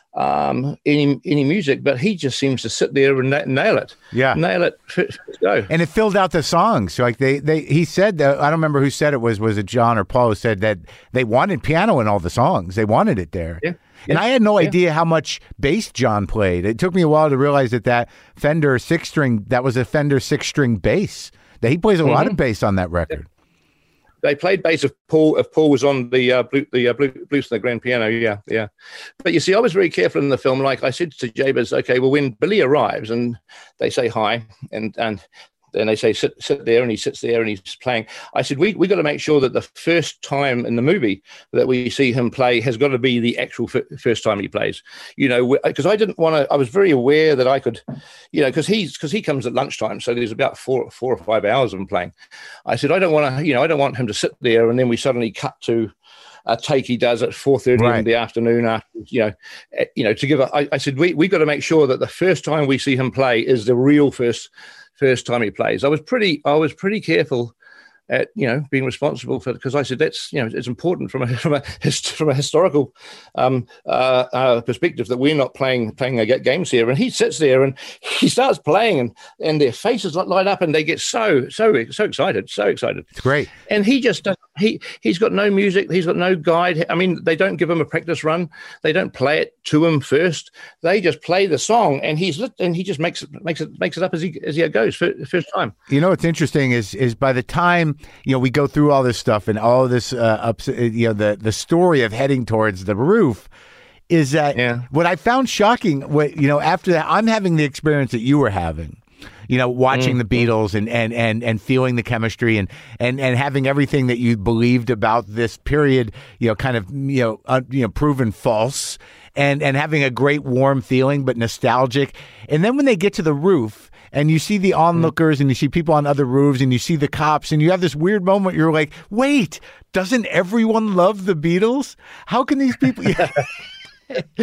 um, any any music, but he just seems to sit there and na- nail it. Yeah, nail it. Let's go. And it filled out the songs. Like they they he said that, I don't remember who said it was was it John or Paul who said that they wanted piano in all the songs. They wanted it there. Yeah. And yeah. I had no yeah. idea how much bass John played. It took me a while to realize that that Fender six string, that was a Fender six string bass. That he plays a mm-hmm. lot of bass on that record. They played bass if Paul if Paul was on the uh, blue, the uh, blue, blues and the grand piano. Yeah, yeah. But you see, I was very careful in the film. Like I said to Jabez, okay, well, when Billy arrives and they say hi, and and. And they say, sit sit there, and he sits there and he's playing. I said, we we got to make sure that the first time in the movie that we see him play has got to be the actual f- first time he plays. You know, because I didn't want to, I was very aware that I could, you know, because he's, because he comes at lunchtime. So there's about four, four or five hours of him playing. I said, I don't want to, you know, I don't want him to sit there and then we suddenly cut to a take he does at four thirty right. in the afternoon after, you know, you know, to give a, I, I said, we we got to make sure that the first time we see him play is the real first first time he plays. I was pretty, I was pretty careful at, you know, being responsible for, because I said that's, you know, it's important from a from a from a historical um, uh, uh, perspective that we're not playing playing a games here. And he sits there and he starts playing, and and their faces light up, and they get so so so excited, so excited. It's great. And he just doesn't. He he's got no music. He's got no guide. I mean, they don't give him a practice run. They don't play it to him first. They just play the song, and he's lit, and he just makes it makes it makes it up as he as he goes for the first time. You know what's interesting is is by the time you know we go through all this stuff and all this uh, ups, you know the the story of heading towards the roof. Is that yeah. what I found shocking? What you know after that, I'm having the experience that you were having. You know, watching mm. the Beatles and, and, and, and feeling the chemistry and, and, and having everything that you believed about this period, you know, kind of, you know, uh, you know, proven false, and, and having a great warm feeling, but nostalgic. And then when they get to the roof and you see the onlookers and you see people on other roofs and you see the cops and you have this weird moment, you're like, wait, doesn't everyone love the Beatles? How can these people... yeah.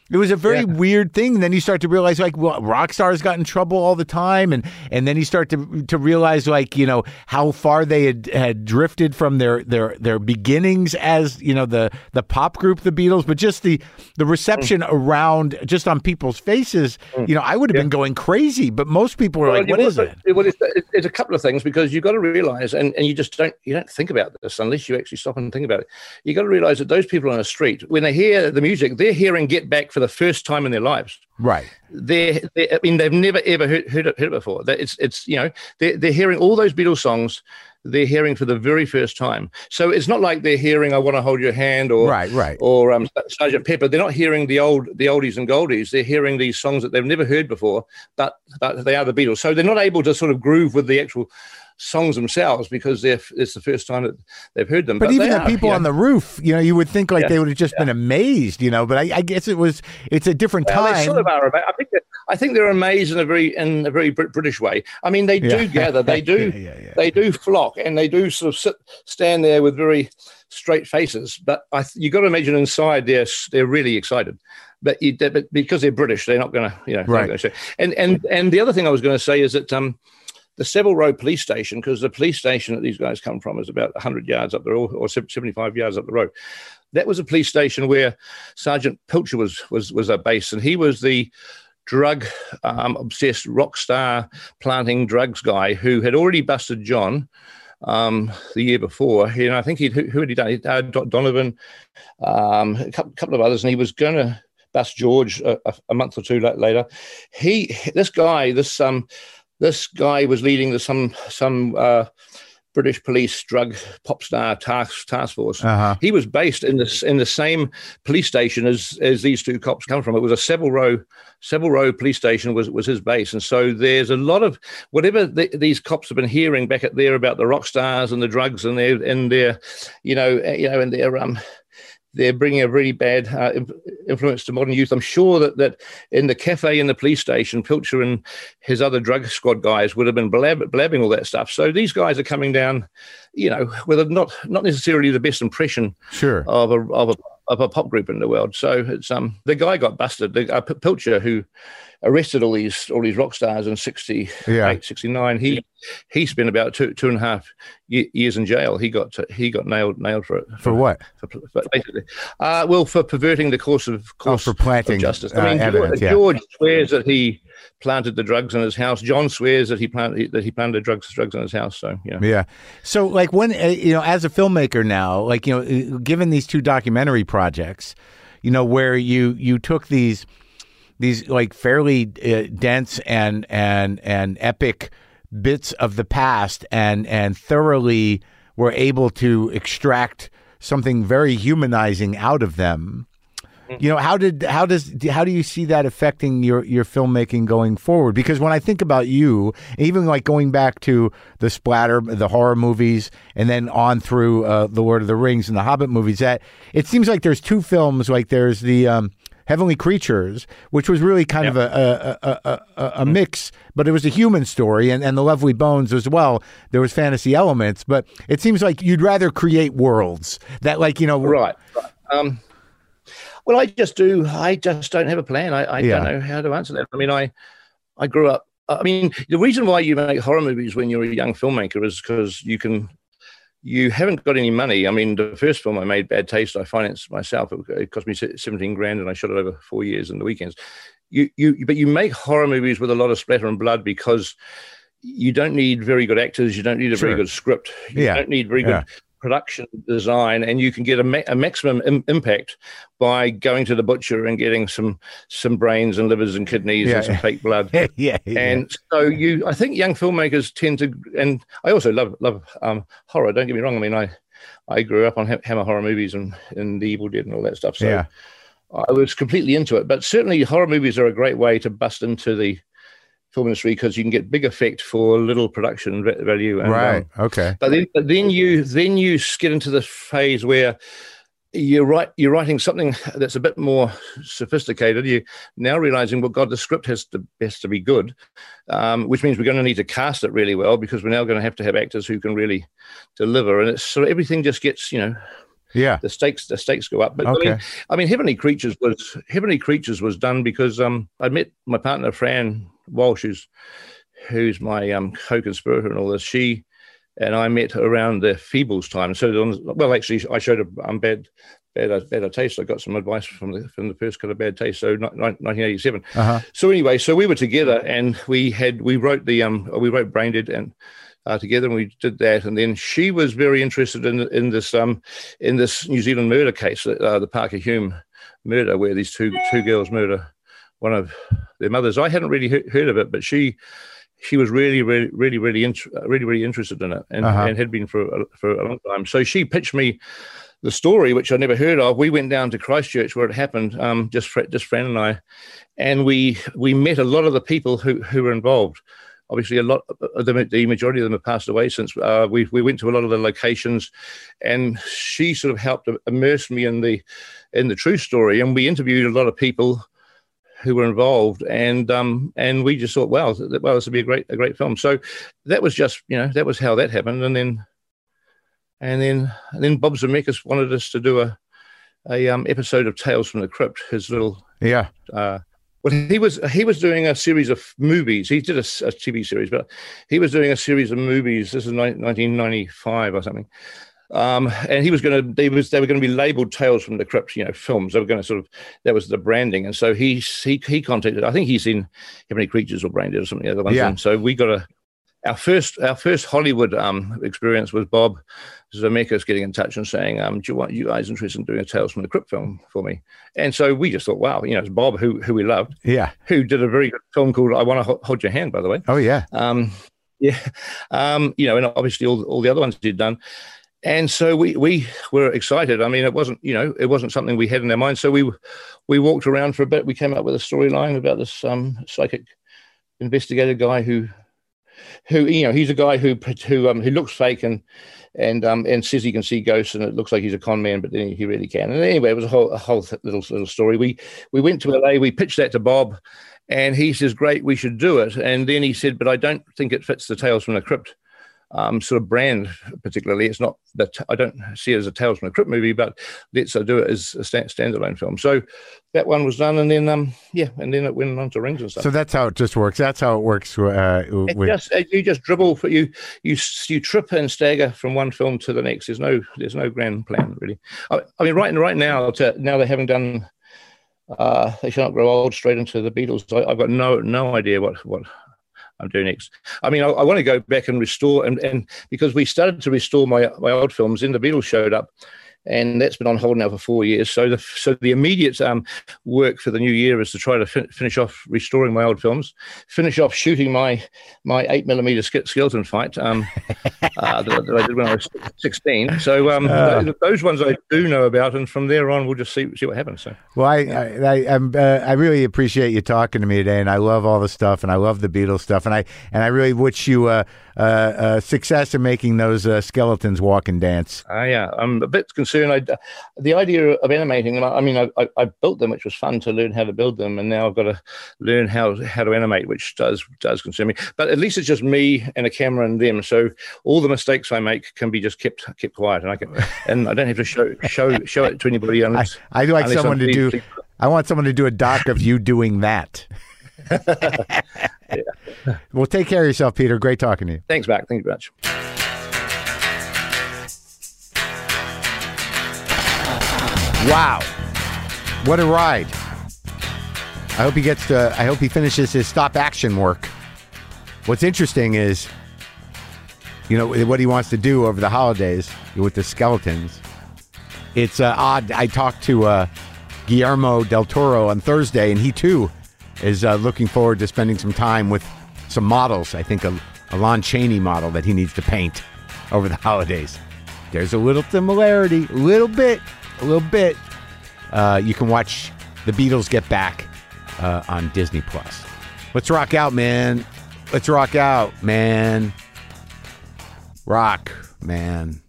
It was a very Yeah. weird thing. And then you start to realize, like, well, rock stars got in trouble all the time, and and then you start to to realize, like, you know, how far they had, had drifted from their their their beginnings as, you know, the the pop group, the Beatles, but just the the reception mm. around, just on people's faces. Mm. You know, I would have yeah. been going crazy, but most people are well, like, "What is it?" Well, it's, it's a couple of things, because you've got to realize, and, and you just don't you don't think about this unless you actually stop and think about it. You got to realize that those people on the street, when they hear the music, they're hearing Get Back for the first time in their lives. Right. They're, they're, I mean, they've never ever heard, heard, it, heard it before. It's, it's, you know, they're, they're hearing all those Beatles songs. They're hearing for the very first time. So it's not like they're hearing "I Want to Hold Your Hand" or right, right. or um, Sergeant Pepper. They're not hearing the old, the oldies and goldies. They're hearing these songs that they've never heard before, but but they are the Beatles. So they're not able to sort of groove with the actual songs themselves, because they're, it's the first time that they've heard them. But, but even the are, people on know. the roof, you know, you would think like yeah. they would have just yeah. been amazed, you know. But I, I guess it was, it's a different well, time. They sort of are. I think that, I think they're amazed in a very in a very British way. I mean, they do yeah. gather, they do, yeah, yeah, yeah. they do flock, and they do sort of sit, stand there with very straight faces. But I, you got to imagine inside they're they're really excited. But, you, but because they're British, they're not going to, you know. Right. Gonna and and and the other thing I was going to say is that um. the Savile Row police station, because the police station that these guys come from is about one hundred yards up the road, or seventy-five yards up the road. That was a police station where Sergeant Pilcher was was was a base, and he was the drug um, obsessed rock star planting drugs guy who had already busted John um, the year before. You know, I think he'd who, who had he done? He had Donovan, um, a couple, couple of others, and he was going to bust George a, a month or two later. He, this guy, this um. This guy was leading the, some some uh, British police drug pop star task task force. Uh-huh. He was based in this in the same police station as as these two cops come from. It was a Savile Row Savile Row police station was was his base, and so there's a lot of whatever the, these cops have been hearing back at there about the rock stars and the drugs and their and their you know you know and their um. They're bringing a really bad uh, influence to modern youth. I'm sure that, that in the cafe in the police station, Pilcher and his other drug squad guys would have been blab- blabbing all that stuff. So these guys are coming down, you know, with a not not necessarily the best impression sure. of a of a of a pop group in the world. So it's um the guy got busted. The uh, Pilcher, who arrested all these all these rock stars in sixty-eight, yeah. sixty-nine. He he spent about two two and a half years in jail. He got he got nailed nailed for it. For, for what? For, for basically, uh, well, for perverting the course of course oh, for planting of justice. I mean, uh, evidence, George, yeah. George swears that he planted the drugs in his house. John swears that he planted that he planted drugs drugs in his house. So yeah, yeah. So like when uh, you know, as a filmmaker now, like you know, given these two documentary projects, you know, where you you took these. These like fairly uh, dense and and and epic bits of the past, and and thoroughly were able to extract something very humanizing out of them. You know, how did how does how do you see that affecting your your filmmaking going forward? Because when I think about you, even like going back to the splatter, the horror movies, and then on through uh, the Lord of the Rings and the Hobbit movies, that it seems like there's two films. Like there's the um, Heavenly Creatures, which was really kind yep. of a a, a, a a mix, but it was a human story, and, and The Lovely Bones as well. There was fantasy elements, but it seems like you'd rather create worlds that, like, you know, right. right. Um, well, I just do. I just don't have a plan. I, I yeah. don't know how to answer that. I mean, I I grew up. I mean, the reason why you make horror movies when you're a young filmmaker is because you can. You haven't got any money. I mean, the first film I made, Bad Taste, I financed myself. It, it cost me seventeen grand, and I shot it over four years in the weekends. You, you, but you make horror movies with a lot of splatter and blood because you don't need very good actors. You don't need a sure. very good script. You yeah. don't need very yeah. good production design, and you can get a, ma- a maximum Im- impact by going to the butcher and getting some some brains and livers and kidneys yeah. and some fake blood. yeah, yeah, and so you, I think young filmmakers tend to, and I also love love um, horror. Don't get me wrong. I mean, I I grew up on ha- Hammer horror movies and, and The Evil Dead and all that stuff. So yeah. I was completely into it. But certainly, horror movies are a great way to bust into the film industry because you can get big effect for little production value. And, right. Um, okay. But then, but then you then you get into the phase where you're right. You're writing something that's a bit more sophisticated. You now realizing, well, God, the script has to has to be good, um, which means we're going to need to cast it really well because we're now going to have to have actors who can really deliver. And it's sort of everything just gets, you know. Yeah. the stakes the stakes go up. But Okay. I mean, I mean, Heavenly Creatures was Heavenly Creatures was done because um, I met my partner Fran Walsh, who's who's my um, co-conspirator and all this. She and I met around the Feebles time. So, well, actually, I showed a um, bad, bad, bad taste. I got some advice from the from the first kind of Bad Taste. So, nineteen eighty-seven. Uh-huh. So anyway, so we were together, and we had we wrote the um we wrote Braindead and uh, together, and we did that. And then she was very interested in in this um in this New Zealand murder case, uh, the Parker Hume murder, where these two two girls murder one of their mothers. I hadn't really he- heard of it, but she. She was really, really, really, really, int- really, really interested in it, and, uh-huh. and had been for a, for a long time. So she pitched me the story, which I never heard of. We went down to Christchurch where it happened, um, just just Fran and I, and we we met a lot of the people who, who were involved. Obviously, a lot of them, the majority of them have passed away since. Uh, we we went to a lot of the locations, and she sort of helped immerse me in the in the true story. And we interviewed a lot of people who were involved, and um, and we just thought, wow, well, this would be a great a great film. So that was just, you know, that was how that happened, and then and then and then Bob Zemeckis wanted us to do a a um, episode of Tales from the Crypt. His little yeah. Uh, well, he was he was doing a series of movies. He did a, a T V series, but he was doing a series of movies. This is nineteen ninety-five or something. Um, and he was going to, they was, they were going to be labeled Tales from the Crypt, you know, films. They were going to sort of, that was the branding. And so he, he, he contacted, I think he's seen Heavenly Creatures or Braindead or something, the other ones. Yeah. And so we got a, our first, our first Hollywood um, experience was Bob Zemeckis getting in touch and saying, um, do you want you guys interested in doing a Tales from the Crypt film for me? And so we just thought, wow, you know, it's Bob who, who we loved. Yeah. Who did a very good film called I Want to Hold Your Hand, by the way. Oh yeah. Um, yeah. Um, you know, and obviously all, all the other ones he'd done. And so we, we were excited. I mean, it wasn't, you know, it wasn't something we had in our mind. So we we walked around for a bit. We came up with a storyline about this um, psychic investigator guy who, who you know, he's a guy who who um, who looks fake and and um, and says he can see ghosts, and it looks like he's a con man, but then he really can. And anyway, it was a whole a whole little little story. We we went to L A. We pitched that to Bob, and he says, "Great, we should do it." And then he said, "But I don't think it fits the Tales from the Crypt Um, sort of brand, particularly. It's not that I don't see it as a Tales from the Crypt movie, but let's uh, do it as a stand- standalone film." So that one was done, and then um, yeah, and then it went on to Rings and stuff. So that's how it just works. That's how it works. Uh, it with... just, you just dribble for you, you you trip and stagger from one film to the next. There's no there's no grand plan really. I, I mean, right right now, to, now they haven't done. Uh, They Shall Not Grow Old straight into the Beatles. I, I've got no no idea what what. I'm doing next. I mean, I, I want to go back and restore, and, and because we started to restore my my old films, then the Beatles showed up, and that's been on hold now for four years. So the so the immediate um, work for the new year is to try to fin- finish off restoring my old films, finish off shooting my my eight millimeter skeleton fight um, uh, that, that I did when I was sixteen. So um, uh, th- those ones I do know about, and from there on, we'll just see see what happens. So well, I yeah. I I, I'm, uh, I really appreciate you talking to me today, and I love all the stuff, and I love the Beatles stuff, and I and I really wish you uh, uh, uh, success in making those uh, skeletons walk and dance. Uh, yeah, I'm a bit concerned. I, the idea of animating them, I mean, I, I, I built them, which was fun to learn how to build them, and now I've got to learn how how to animate, which does does concern me. But at least it's just me and a camera and them, so all the mistakes I make can be just kept kept quiet, and I can, and I don't have to show show show it to anybody. Unless I, I'd like unless someone I'm to do. please. I want someone to do a doc of you doing that. Yeah. Well, take care of yourself, Peter. Great talking to you. Thanks, Mac. Thank you very much. Wow, what a ride! I hope he gets to. I hope he finishes his stop action work. What's interesting is, you know, what he wants to do over the holidays with the skeletons. It's uh, odd. I talked to uh, Guillermo del Toro on Thursday, and he too is uh, looking forward to spending some time with some models. I think a, a Lon Chaney model that he needs to paint over the holidays. There's a little similarity, a little bit, a little bit. Uh, you can watch the Beatles Get Back uh, on Disney Plus. Let's rock out, man. Let's rock out, man. Rock, man.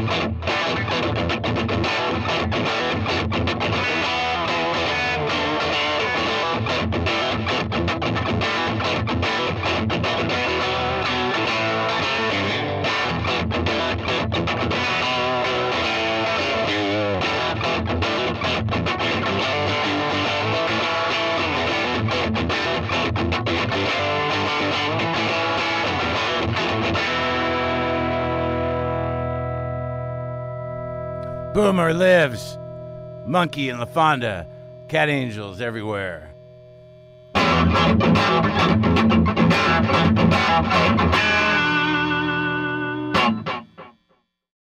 Boomer lives. Monkey and LaFonda. Cat angels everywhere.